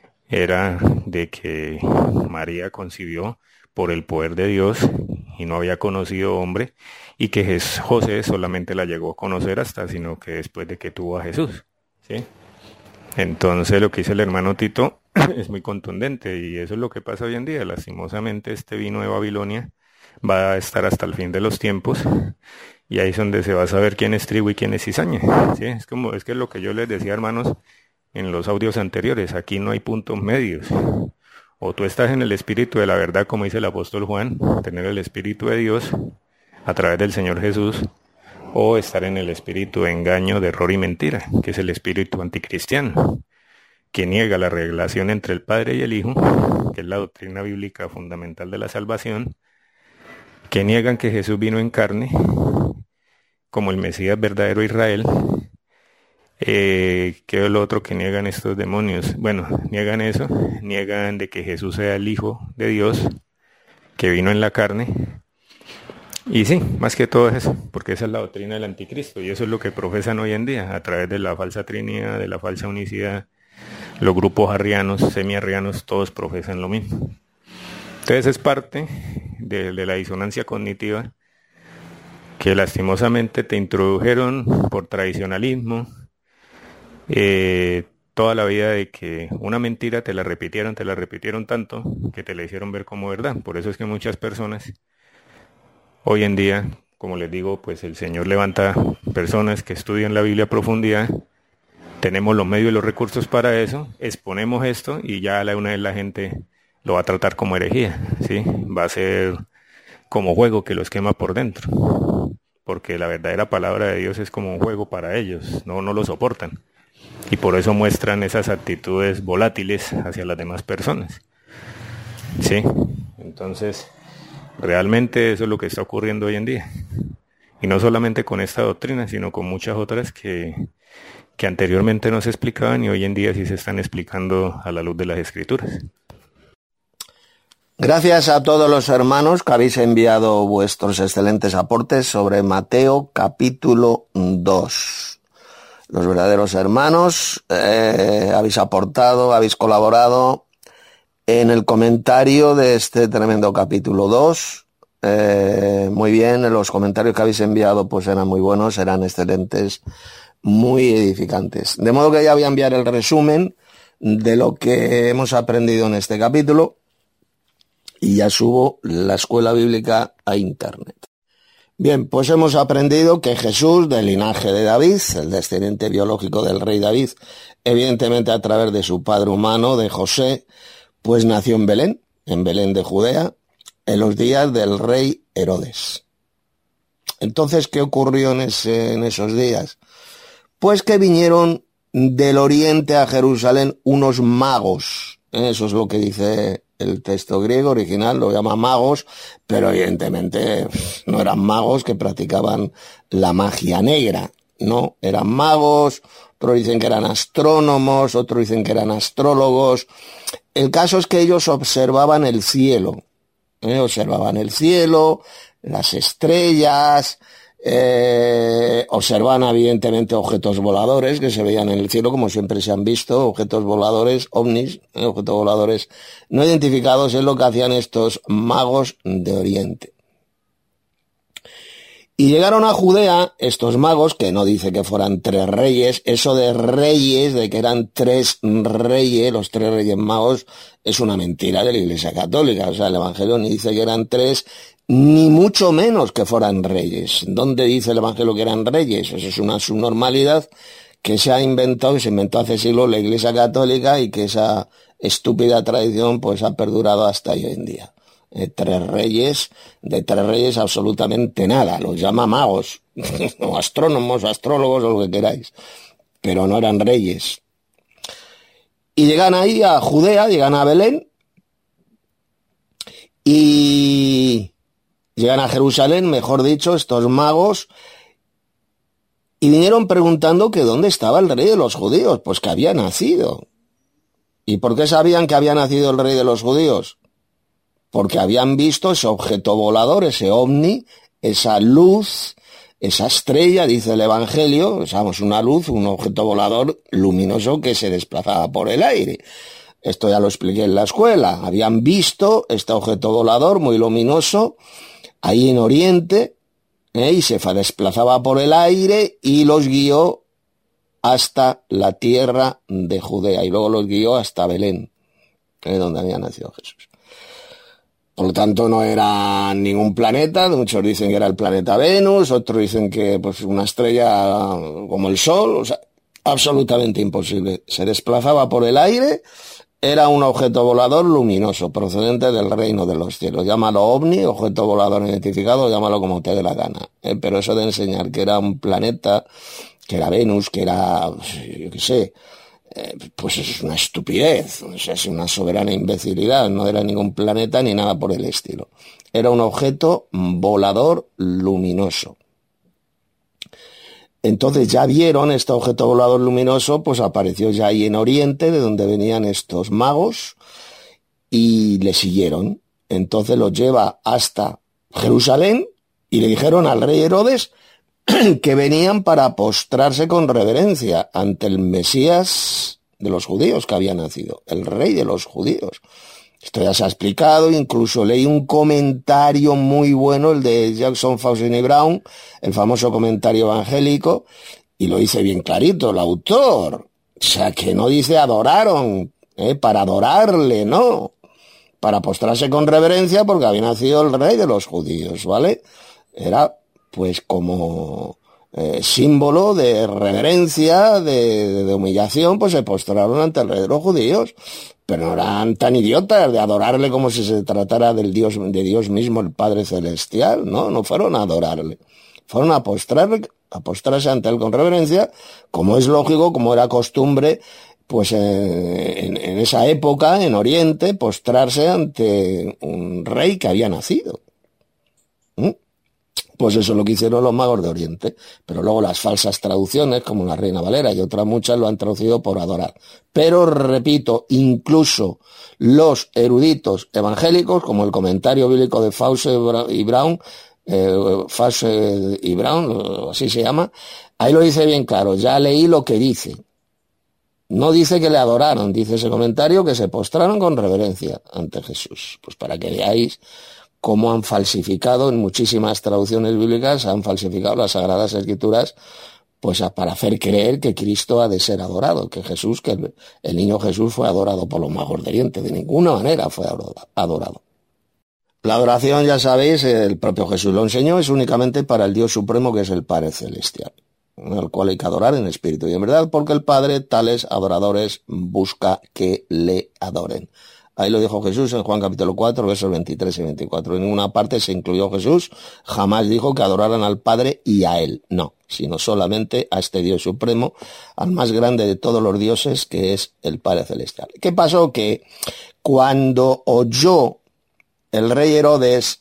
era de que María concibió por el poder de Dios y no había conocido hombre, y que José solamente la llegó a conocer hasta, sino que después de que tuvo a Jesús, ¿sí? Entonces lo que dice el hermano Tito es muy contundente, y eso es lo que pasa hoy en día. Lastimosamente este vino de Babilonia va a estar hasta el fin de los tiempos, y ahí es donde se va a saber quién es trigo y quién es cizaña, ¿sí? Es como, es que es lo que yo les decía, hermanos, en los audios anteriores, aquí no hay puntos medios. O tú estás en el espíritu de la verdad, como dice el apóstol Juan, tener el espíritu de Dios a través del Señor Jesús, o estar en el espíritu de engaño, de error y mentira, que es el espíritu anticristiano, que niega la relación entre el Padre y el Hijo, que es la doctrina bíblica fundamental de la salvación, que niegan que Jesús vino en carne, como el Mesías verdadero Israel. Eh, ¿Qué es lo otro que niegan estos demonios? Bueno, niegan eso, niegan de que Jesús sea el Hijo de Dios, que vino en la carne. Y sí, más que todo es eso, porque esa es la doctrina del anticristo, y eso es lo que profesan hoy en día, a través de la falsa trinidad, de la falsa unicidad. Los grupos arrianos, semi-arrianos, todos profesan lo mismo. Entonces es parte de, de la disonancia cognitiva que lastimosamente te introdujeron por tradicionalismo eh, toda la vida de que una mentira te la repitieron, te la repitieron tanto que te la hicieron ver como verdad. Por eso es que muchas personas hoy en día, como les digo, pues el Señor levanta personas que estudian la Biblia a profundidad, tenemos los medios y los recursos para eso, exponemos esto y ya a la una vez la gente lo va a tratar como herejía, ¿sí? Va a ser como juego que los quema por dentro, porque la verdadera palabra de Dios es como un juego para ellos, no, no lo soportan, y por eso muestran esas actitudes volátiles hacia las demás personas, ¿sí? Entonces, realmente eso es lo que está ocurriendo hoy en día, y no solamente con esta doctrina, sino con muchas otras que, que anteriormente no se explicaban y hoy en día sí se están explicando a la luz de las Escrituras. Gracias a todos los hermanos que habéis enviado vuestros excelentes aportes sobre Mateo capítulo dos. Los verdaderos hermanos eh, habéis aportado, habéis colaborado en el comentario de este tremendo capítulo dos. Eh, muy bien, los comentarios que habéis enviado pues eran muy buenos, eran excelentes, muy edificantes. De modo que ya voy a enviar el resumen de lo que hemos aprendido en este capítulo. Y ya subo la escuela bíblica a internet. Bien, pues hemos aprendido que Jesús, del linaje de David, el descendiente biológico del rey David, evidentemente a través de su padre humano, de José, pues nació en Belén, en Belén de Judea, en los días del rey Herodes. Entonces, ¿qué ocurrió en, ese, en esos días? Pues que vinieron del oriente a Jerusalén unos magos. Eso es lo que dice el texto griego original, lo llama magos, pero evidentemente no eran magos que practicaban la magia negra, no, eran magos, otros dicen que eran astrónomos, otros dicen que eran astrólogos. El caso es que ellos observaban el cielo, ¿eh? observaban el cielo, las estrellas, Eh, observan evidentemente objetos voladores que se veían en el cielo, como siempre se han visto, objetos voladores, ovnis, eh, objetos voladores no identificados. Es lo que hacían estos magos de Oriente. Y llegaron a Judea estos magos, que no dice que fueran tres reyes. Eso de reyes, de que eran tres reyes, los tres reyes magos, es una mentira de la Iglesia Católica. O sea, el Evangelio ni dice que eran tres, ni mucho menos que fueran reyes. ¿Dónde dice el Evangelio que eran reyes? Eso es una subnormalidad que se ha inventado y se inventó hace siglos la Iglesia Católica, y que esa estúpida tradición pues ha perdurado hasta hoy en día. Eh, tres reyes, de tres reyes absolutamente nada, los llama magos, o astrónomos, astrólogos, o lo que queráis, pero no eran reyes. Y llegan ahí a Judea, llegan a Belén, y llegan a Jerusalén, mejor dicho, estos magos, y vinieron preguntando que dónde estaba el rey de los judíos, pues que había nacido. ¿Y por qué sabían que había nacido el rey de los judíos? Porque habían visto ese objeto volador, ese ovni, esa luz, esa estrella, dice el Evangelio, sabemos, una luz, un objeto volador luminoso que se desplazaba por el aire. Esto ya lo expliqué en la escuela. Habían visto este objeto volador muy luminoso ahí en Oriente, ¿eh? y se desplazaba por el aire y los guió hasta la tierra de Judea, y luego los guió hasta Belén, ¿eh? donde había nacido Jesús. Por lo tanto, no era ningún planeta. Muchos dicen que era el planeta Venus, otros dicen que pues una estrella como el Sol, o sea, absolutamente imposible. Se desplazaba por el aire, era un objeto volador luminoso, procedente del reino de los cielos. Llámalo ovni, objeto volador no identificado, llámalo como te dé la gana. ¿eh? Pero eso de enseñar que era un planeta, que era Venus, que era, yo qué sé, pues es una estupidez, o sea, es una soberana imbecilidad. No era ningún planeta ni nada por el estilo. Era un objeto volador luminoso. Entonces ya vieron este objeto volador luminoso, pues apareció ya ahí en Oriente, de donde venían estos magos, y le siguieron. Entonces los lleva hasta Jerusalén y le dijeron al rey Herodes que venían para postrarse con reverencia ante el Mesías de los judíos que había nacido, el rey de los judíos. Esto ya se ha explicado, incluso leí un comentario muy bueno, el de Jackson, Faustin y Brown, el famoso comentario evangélico, y lo dice bien clarito el autor. O sea, que no dice adoraron, ¿eh? Para adorarle, no. Para postrarse con reverencia porque había nacido el rey de los judíos, ¿vale? Era, pues, como eh, símbolo de reverencia, de, de humillación, pues se postraron ante el rey de los judíos. Pero no eran tan idiotas de adorarle como si se tratara del Dios, de Dios mismo, el Padre Celestial, ¿no? No fueron a adorarle. Fueron a postrar, a postrarse ante él con reverencia, como es lógico, como era costumbre, pues eh, en, en esa época, en Oriente, postrarse ante un rey que había nacido. ¿Mm? Pues eso es lo que hicieron los magos de Oriente. Pero luego las falsas traducciones, como la Reina Valera y otras muchas, lo han traducido por adorar. Pero, repito, incluso los eruditos evangélicos, como el comentario bíblico de Fause y Brown, eh, Fause y Brown, así se llama, ahí lo dice bien claro, ya leí lo que dice. No dice que le adoraron, dice ese comentario que se postraron con reverencia ante Jesús. Pues para que veáis cómo han falsificado en muchísimas traducciones bíblicas, han falsificado las Sagradas Escrituras, pues para hacer creer que Cristo ha de ser adorado, que Jesús, que el, el niño Jesús fue adorado por los magos de Oriente, de ninguna manera fue adorado. La adoración, ya sabéis, el propio Jesús lo enseñó, es únicamente para el Dios Supremo, que es el Padre Celestial, al cual hay que adorar en espíritu y en verdad, porque el Padre tales adoradores busca que le adoren. Ahí lo dijo Jesús en Juan capítulo cuatro, versos veintitrés y veinticuatro. En ninguna parte se incluyó Jesús, jamás dijo que adoraran al Padre y a Él, no, sino solamente a este Dios Supremo, al más grande de todos los dioses, que es el Padre Celestial. ¿Qué pasó? Que cuando oyó el rey Herodes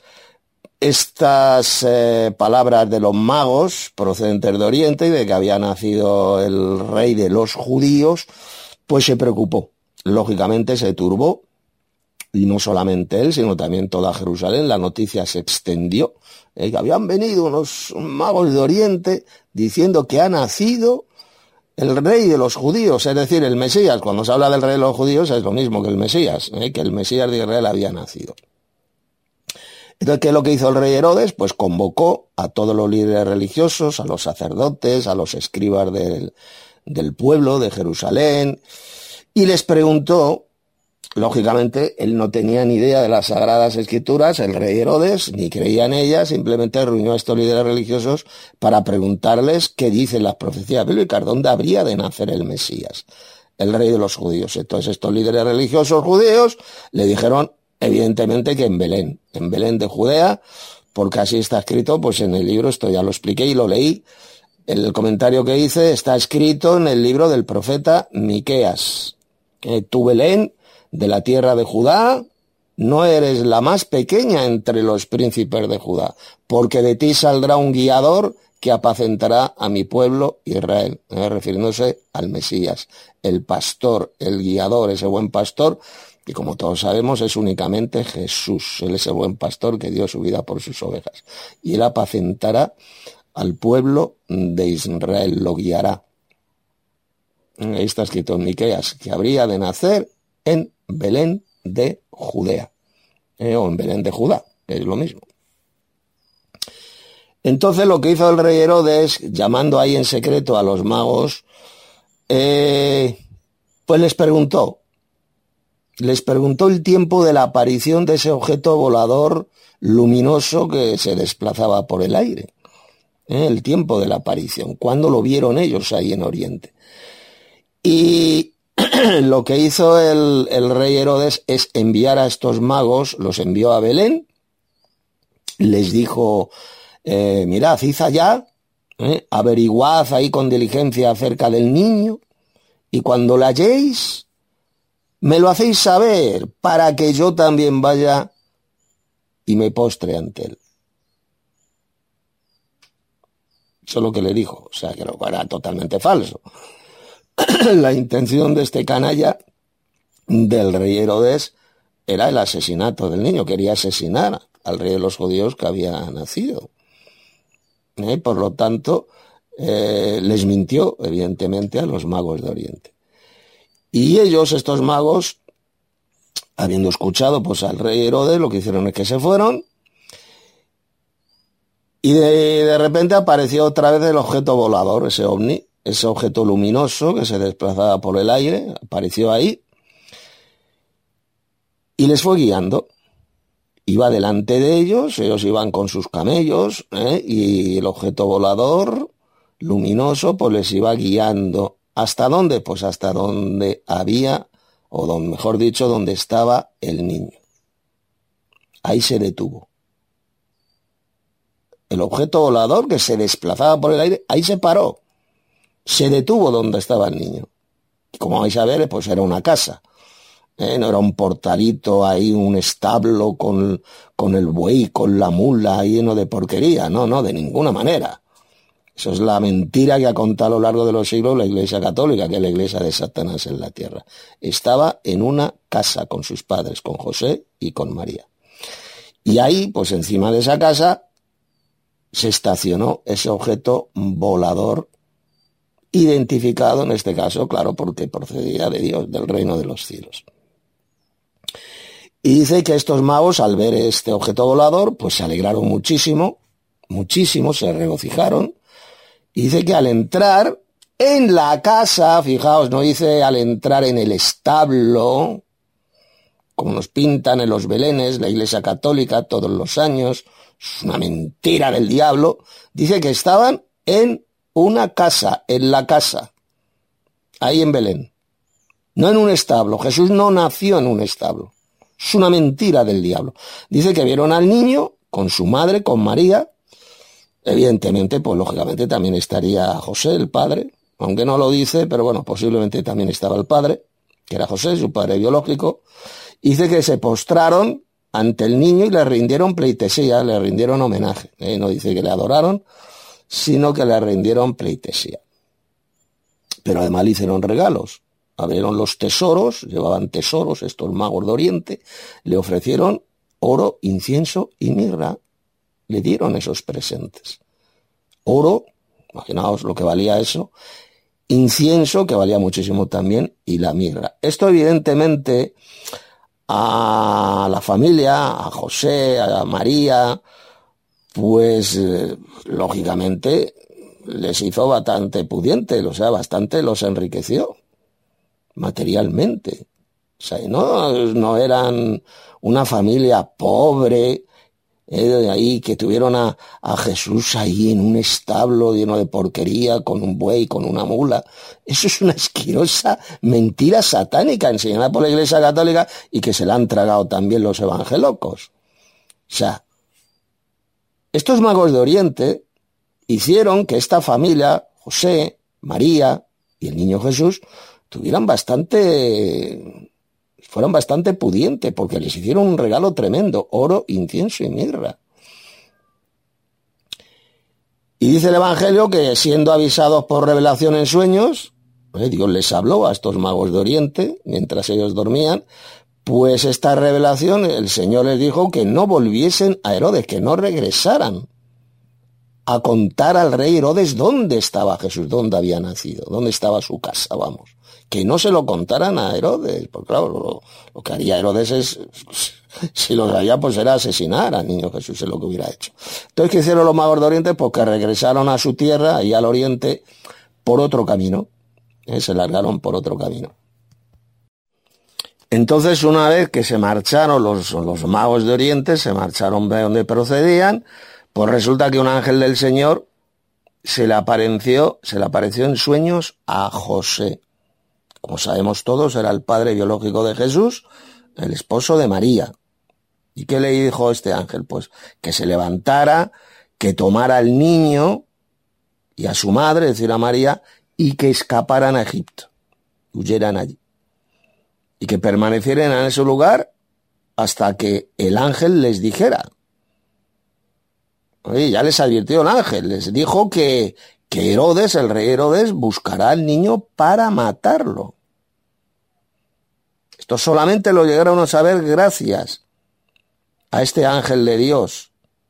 estas eh, palabras de los magos procedentes de Oriente y de que había nacido el rey de los judíos, pues se preocupó. Lógicamente se turbó. Y no solamente él, sino también toda Jerusalén. La noticia se extendió, eh, que habían venido unos magos de Oriente diciendo que ha nacido el rey de los judíos, es decir, el Mesías. Cuando se habla del rey de los judíos es lo mismo que el Mesías, eh, que el Mesías de Israel había nacido. Entonces, ¿qué es lo que hizo el rey Herodes? Pues convocó a todos los líderes religiosos, a los sacerdotes, a los escribas del, del pueblo de Jerusalén, y les preguntó. Lógicamente, él no tenía ni idea de las Sagradas Escrituras, el rey Herodes, ni creía en ellas, simplemente reunió a estos líderes religiosos para preguntarles qué dicen las profecías bíblicas, dónde habría de nacer el Mesías, el rey de los judíos. Entonces estos líderes religiosos judíos le dijeron, evidentemente, que en Belén, en Belén de Judea, porque así está escrito, pues en el libro, esto ya lo expliqué y lo leí, el comentario que hice está escrito en el libro del profeta Miqueas, que tú, Belén, de la tierra de Judá, no eres la más pequeña entre los príncipes de Judá, porque de ti saldrá un guiador que apacentará a mi pueblo Israel, ¿eh? Refiriéndose al Mesías, el pastor, el guiador, ese buen pastor, que como todos sabemos es únicamente Jesús. Él es el buen pastor que dio su vida por sus ovejas. Y él apacentará al pueblo de Israel, lo guiará. Ahí está escrito en Miqueas, que habría de nacer en Belén de Judea, eh, o en Belén de Judá, que es lo mismo. Entonces lo que hizo el rey Herodes, llamando ahí en secreto a los magos, eh, pues les preguntó, les preguntó el tiempo de la aparición de ese objeto volador luminoso que se desplazaba por el aire, eh, el tiempo de la aparición, cuándo lo vieron ellos ahí en Oriente. Y lo que hizo el, el rey Herodes es enviar a estos magos, los envió a Belén, les dijo, eh, mirad, id allá, eh, averiguad ahí con diligencia acerca del niño, y cuando lo halléis, me lo hacéis saber, para que yo también vaya y me postre ante él. Eso es lo que le dijo, o sea, que lo era totalmente falso. La intención de este canalla, del rey Herodes, era el asesinato del niño. Quería asesinar al rey de los judíos que había nacido. ¿Eh? Por lo tanto, eh, les mintió, evidentemente, a los magos de Oriente. Y ellos, estos magos, habiendo escuchado pues al rey Herodes, lo que hicieron es que se fueron, y de, de repente apareció otra vez el objeto volador, ese ovni, ese objeto luminoso que se desplazaba por el aire, apareció ahí, y les fue guiando. Iba delante de ellos, ellos iban con sus camellos, ¿eh? Y el objeto volador luminoso pues les iba guiando. ¿Hasta dónde? Pues hasta donde había, o don, mejor dicho, donde estaba el niño. Ahí se detuvo. El objeto volador que se desplazaba por el aire, ahí se paró. Se detuvo donde estaba el niño. Y como vais a ver, pues era una casa. Eh, no era un portalito ahí, un establo con, con el buey, con la mula lleno de porquería. No, no, de ninguna manera. Eso es la mentira que ha contado a lo largo de los siglos la Iglesia Católica, que es la iglesia de Satanás en la tierra. Estaba en una casa con sus padres, con José y con María. Y ahí, pues encima de esa casa, se estacionó ese objeto volador, identificado en este caso, claro, porque procedía de Dios, del reino de los cielos. Y dice que estos magos, al ver este objeto volador, pues se alegraron muchísimo, muchísimo, se regocijaron. Y dice que al entrar en la casa, fijaos, no dice al entrar en el establo, como nos pintan en los belenes, la Iglesia Católica todos los años, es una mentira del diablo. Dice que estaban en una casa, en la casa, ahí en Belén. No en un establo. Jesús no nació en un establo. Es una mentira del diablo. Dice que vieron al niño con su madre, con María. Evidentemente, pues lógicamente también estaría José, el padre, aunque no lo dice, pero bueno, posiblemente también estaba el padre, que era José, su padre biológico. Dice que se postraron ante el niño y le rindieron pleitesía, le rindieron homenaje. ¿eh? No dice que le adoraron, sino que le rindieron pleitesía. Pero además le hicieron regalos. Abrieron los tesoros, llevaban tesoros estos magos de Oriente, le ofrecieron oro, incienso y mirra. Le dieron esos presentes. Oro, imaginaos lo que valía eso, incienso, que valía muchísimo también, y la mirra. Esto evidentemente a la familia, a José, a María, pues eh, lógicamente les hizo bastante pudiente, o sea, bastante los enriqueció materialmente. O sea, no, no eran una familia pobre, eh, de ahí que tuvieron a, a Jesús ahí en un establo lleno de porquería, con un buey, con una mula. Eso es una asquerosa mentira satánica enseñada por la Iglesia Católica y que se la han tragado también los evangelocos. O sea, estos magos de Oriente hicieron que esta familia, José, María y el niño Jesús, tuvieran bastante, fueran bastante pudientes, porque les hicieron un regalo tremendo, oro, incienso y mirra. Y dice el Evangelio que siendo avisados por revelación en sueños, pues Dios les habló a estos magos de Oriente, mientras ellos dormían, pues esta revelación, el Señor les dijo que no volviesen a Herodes, que no regresaran a contar al rey Herodes dónde estaba Jesús, dónde había nacido, dónde estaba su casa, vamos. Que no se lo contaran a Herodes, porque claro, lo, lo que haría Herodes es, si lo sabía, pues era asesinar al niño Jesús, es lo que hubiera hecho. Entonces, ¿qué hicieron los magos de Oriente? Pues que regresaron a su tierra, ahí al oriente, por otro camino, ¿eh? Se largaron por otro camino. Entonces, una vez que se marcharon los, los magos de Oriente, se marcharon de donde procedían, pues resulta que un ángel del Señor se le apareció, se le apareció en sueños a José. Como sabemos todos, era el padre biológico de Jesús, el esposo de María. ¿Y qué le dijo este ángel? Pues que se levantara, que tomara al niño y a su madre, es decir, a María, y que escaparan a Egipto, huyeran allí. Y que permanecieran en ese lugar hasta que el ángel les dijera. Oye, ya les advirtió el ángel, les dijo que, que Herodes, el rey Herodes, buscará al niño para matarlo. Esto solamente lo llegaron a saber gracias a este ángel de Dios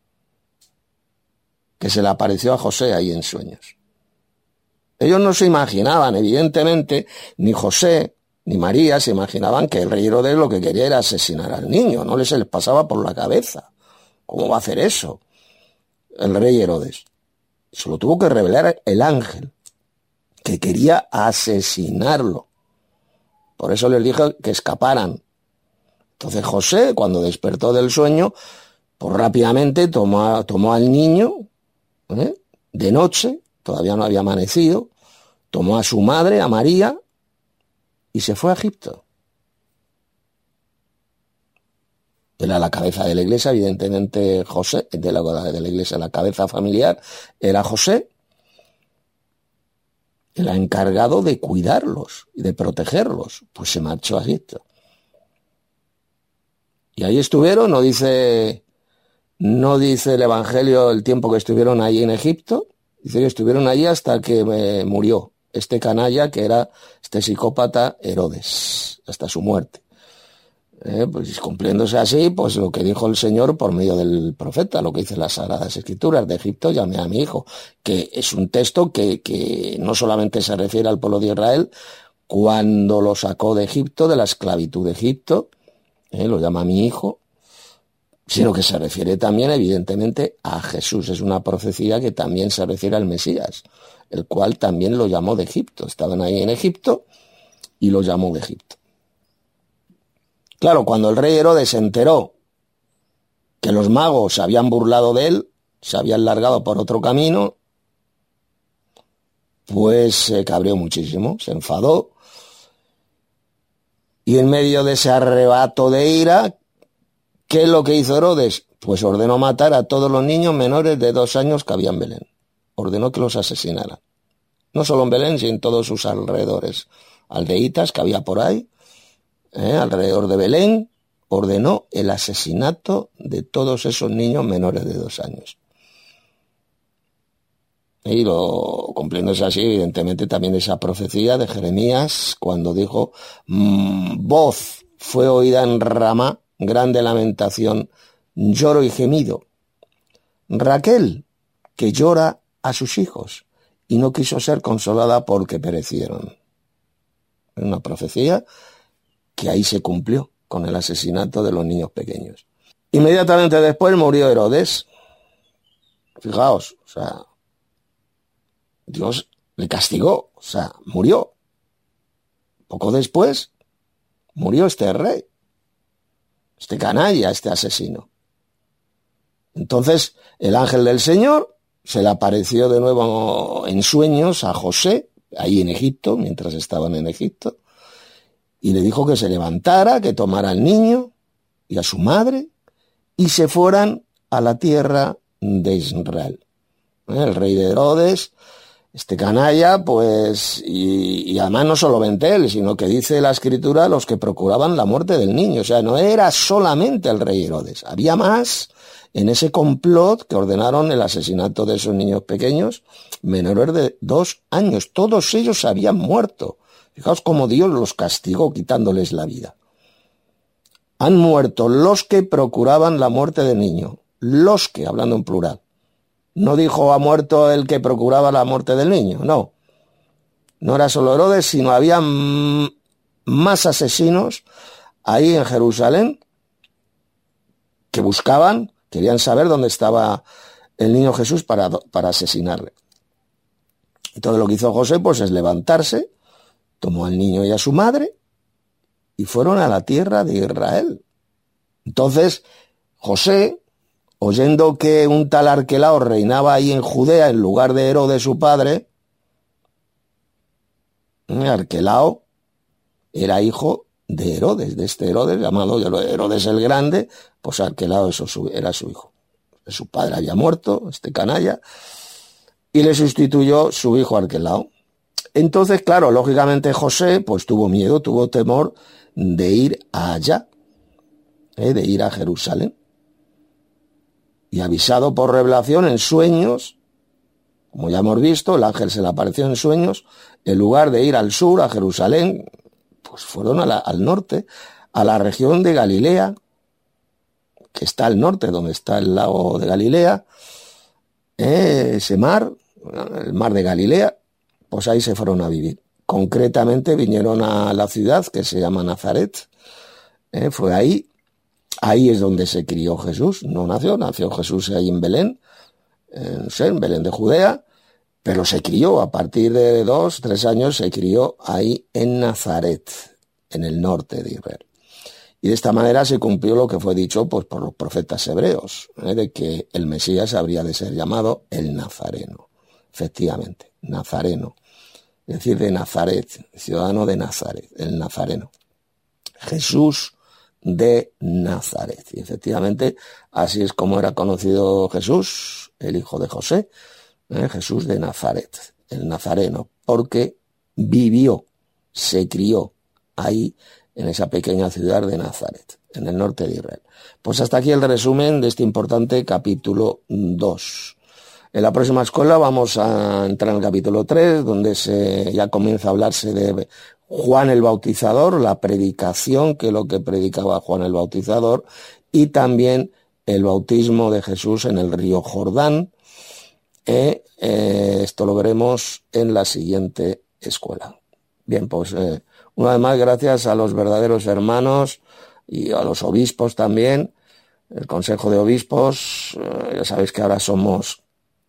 que se le apareció a José ahí en sueños. Ellos no se imaginaban, evidentemente, ni José, ni María se imaginaban que el rey Herodes lo que quería era asesinar al niño, no les, les pasaba por la cabeza. ¿Cómo va a hacer eso el rey Herodes? Se lo tuvo que revelar el ángel, que quería asesinarlo. Por eso les dijo que escaparan. Entonces José, cuando despertó del sueño, pues rápidamente tomó, tomó al niño, ¿eh? de noche, todavía no había amanecido, tomó a su madre, a María, y se fue a Egipto. Era la cabeza de la iglesia, evidentemente José, de la, de la iglesia, la cabeza familiar era José, el encargado de cuidarlos y de protegerlos, pues se marchó a Egipto. Y ahí estuvieron, no dice, no dice el Evangelio el tiempo que estuvieron ahí en Egipto, dice que estuvieron allí hasta que eh, murió este canalla que era este psicópata Herodes, hasta su muerte. Eh, pues cumpliéndose así, pues lo que dijo el Señor por medio del profeta, lo que dice las Sagradas Escrituras, de Egipto llamé a mi hijo, que es un texto que, que no solamente se refiere al pueblo de Israel, cuando lo sacó de Egipto, de la esclavitud de Egipto, eh, lo llama mi hijo, sino que se refiere también evidentemente a Jesús, es una profecía que también se refiere al Mesías, el cual también lo llamó de Egipto, estaban ahí en Egipto y lo llamó de Egipto. Claro, cuando el rey Herodes se enteró que los magos se habían burlado de él, se habían largado por otro camino, pues se cabreó muchísimo, se enfadó, y en medio de ese arrebato de ira, ¿qué es lo que hizo Herodes? Pues ordenó matar a todos los niños menores de dos años que había en Belén. Ordenó que los asesinaran. No solo en Belén, sino en todos sus alrededores, aldeitas que había por ahí, ¿Eh? alrededor de Belén, ordenó el asesinato de todos esos niños menores de dos años. Y lo cumpliéndose así, evidentemente, también esa profecía de Jeremías, cuando dijo, mmm, voz fue oída en Ramá, grande lamentación, lloro y gemido. Raquel, que llora a sus hijos, y no quiso ser consolada porque perecieron. Una profecía que ahí se cumplió con el asesinato de los niños pequeños. Inmediatamente después murió Herodes. Fijaos, o sea, Dios le castigó, o sea, murió. Poco después murió este rey, este canalla, este asesino. Entonces el ángel del Señor se le apareció de nuevo en sueños a José, ahí en Egipto, mientras estaban en Egipto, y le dijo que se levantara, que tomara al niño y a su madre y se fueran a la tierra de Israel. El rey de Herodes, este canalla, pues, y, y además no solamente él, sino que dice la Escritura los que procuraban la muerte del niño. O sea, no era solamente el rey Herodes, había más en ese complot que ordenaron el asesinato de esos niños pequeños, menores de dos años. Todos ellos habían muerto. Fijaos cómo Dios los castigó quitándoles la vida. Han muerto los que procuraban la muerte del niño. Los que, hablando en plural. No dijo ha muerto el que procuraba la muerte del niño, no. No era solo Herodes, sino había más asesinos ahí en Jerusalén que buscaban, querían saber dónde estaba el niño Jesús para, para asesinarle. Entonces lo que hizo José pues es levantarse, tomó al niño y a su madre y fueron a la tierra de Israel. Entonces José, oyendo que un tal Arquelao reinaba ahí en Judea en lugar de Herodes su padre, Arquelao era hijo de Herodes, de este Herodes llamado Herodes el Grande, pues Arquelao eso era su hijo. Su padre había muerto, este canalla, y le sustituyó su hijo Arquelao. Entonces, claro, lógicamente José pues tuvo miedo, tuvo temor de ir allá, ¿eh? de ir a Jerusalén. Y avisado por revelación en sueños, como ya hemos visto, el ángel se le apareció en sueños, en lugar de ir al sur, a Jerusalén, pues fueron a la, al norte, a la región de Galilea, que está al norte, donde está el lago de Galilea, ¿eh? ese mar, el mar de Galilea, pues ahí se fueron a vivir. concretamente vinieron a la ciudad que se llama Nazaret. Eh, fue ahí, ahí es donde se crió Jesús. No nació, nació Jesús ahí en Belén, eh, no sé, en Belén de Judea, pero se crió a partir de dos, tres años, se crió ahí en Nazaret, en el norte de Israel. Y de esta manera se cumplió lo que fue dicho pues, por los profetas hebreos, ¿eh? de que el Mesías habría de ser llamado el Nazareno. Efectivamente, Nazareno, es decir, de Nazaret, ciudadano de Nazaret, el Nazareno. Jesús de Nazaret. Y efectivamente, así es como era conocido Jesús, el hijo de José, ¿eh? Jesús de Nazaret, el Nazareno, porque vivió, se crió ahí, en esa pequeña ciudad de Nazaret, en el norte de Israel. Pues hasta aquí el resumen de este importante capítulo dos. En la próxima escuela vamos a entrar en el capítulo tres, donde se ya comienza a hablarse de Juan el Bautizador, la predicación, que es lo que predicaba Juan el Bautizador, y también el bautismo de Jesús en el río Jordán. Eh, eh, esto lo veremos en la siguiente escuela. Bien, pues... Eh, Una vez más, gracias a los verdaderos hermanos y a los obispos también, el Consejo de Obispos. Ya sabéis que ahora somos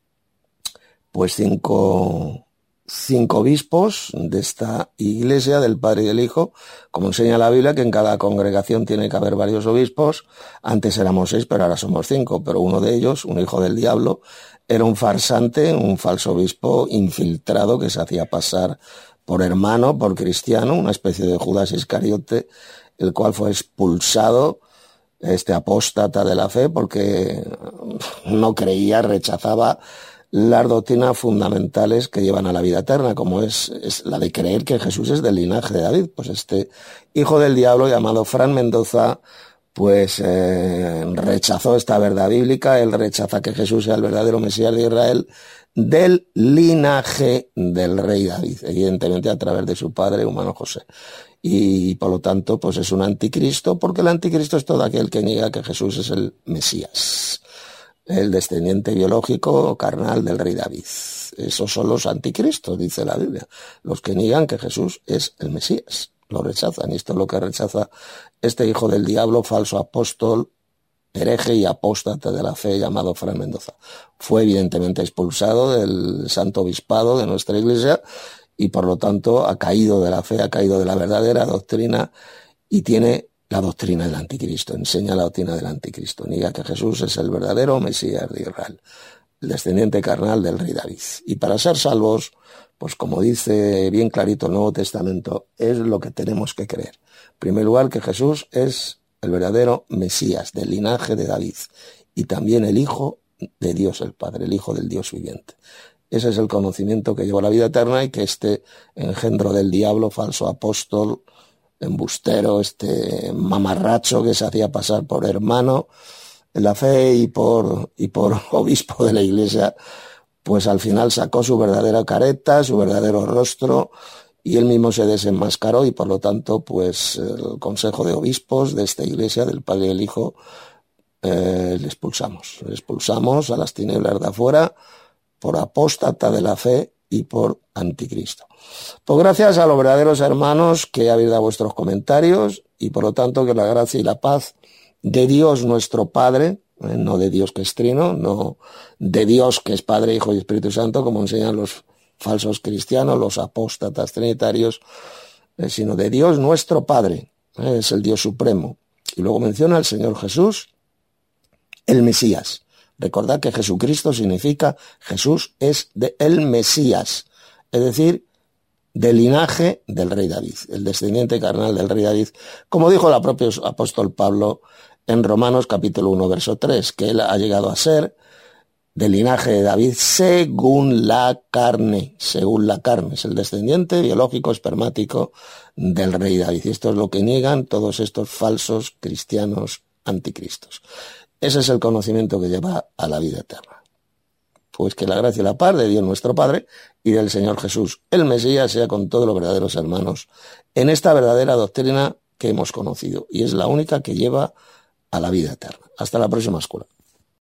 pues cinco, cinco obispos de esta iglesia del Padre y del Hijo, como enseña la Biblia, que en cada congregación tiene que haber varios obispos. Antes éramos seis, pero ahora somos cinco, pero uno de ellos, un hijo del diablo, era un farsante, un falso obispo infiltrado que se hacía pasar por hermano, por cristiano, una especie de Judas Iscariote, el cual fue expulsado, este apóstata de la fe, porque no creía, rechazaba las doctrinas fundamentales que llevan a la vida eterna, como es, es la de creer que Jesús es del linaje de David. Pues este hijo del diablo, llamado Fran Mendoza, pues eh, rechazó esta verdad bíblica. Él rechaza que Jesús sea el verdadero Mesías de Israel, del linaje del rey David, evidentemente a través de su padre humano José. Y por lo tanto, pues es un anticristo, porque el anticristo es todo aquel que niega que Jesús es el Mesías, el descendiente biológico carnal del rey David. Esos son los anticristos, dice la Biblia, los que niegan que Jesús es el Mesías, lo rechazan. Y esto es lo que rechaza este hijo del diablo, falso apóstol, hereje y apóstata de la fe, llamado Fran Mendoza. Fue evidentemente expulsado del santo obispado de nuestra iglesia y por lo tanto ha caído de la fe, ha caído de la verdadera doctrina y tiene la doctrina del anticristo, enseña la doctrina del anticristo, niega que Jesús es el verdadero Mesías de Israel, el descendiente carnal del rey David. Y para ser salvos, pues como dice bien clarito el Nuevo Testamento, es lo que tenemos que creer. En primer lugar, que Jesús es el verdadero Mesías del linaje de David y también el Hijo de Dios el Padre, el Hijo del Dios viviente. Ese es el conocimiento que lleva a la vida eterna y que este engendro del diablo, falso apóstol, embustero, este mamarracho que se hacía pasar por hermano en la fe y por, y por obispo de la iglesia, pues al final sacó su verdadera careta, su verdadero rostro, y él mismo se desenmascaró y por lo tanto pues el Consejo de Obispos de esta iglesia del Padre y del Hijo eh, le expulsamos, le expulsamos a las tinieblas de afuera por apóstata de la fe y por anticristo. Pues gracias a los verdaderos hermanos que habéis dado vuestros comentarios y por lo tanto que la gracia y la paz de Dios nuestro Padre, eh, no de Dios que es trino, no de Dios que es Padre, Hijo y Espíritu Santo, como enseñan los falsos cristianos, los apóstatas trinitarios, eh, sino de Dios nuestro Padre, eh, es el Dios supremo. Y luego menciona al Señor Jesús, el Mesías. Recordad que Jesucristo significa Jesús es de el Mesías, es decir, del linaje del rey David, el descendiente carnal del rey David, como dijo el propio apóstol Pablo en Romanos capítulo uno, verso tres, que él ha llegado a ser del linaje de David según la carne, según la carne, es el descendiente biológico espermático del rey David. Y esto es lo que niegan todos estos falsos cristianos anticristos. Ese es el conocimiento que lleva a la vida eterna. Pues que la gracia y la paz de Dios nuestro Padre y del Señor Jesús, el Mesías, sea con todos los verdaderos hermanos en esta verdadera doctrina que hemos conocido. Y es la única que lleva a la vida eterna. Hasta la próxima escuela.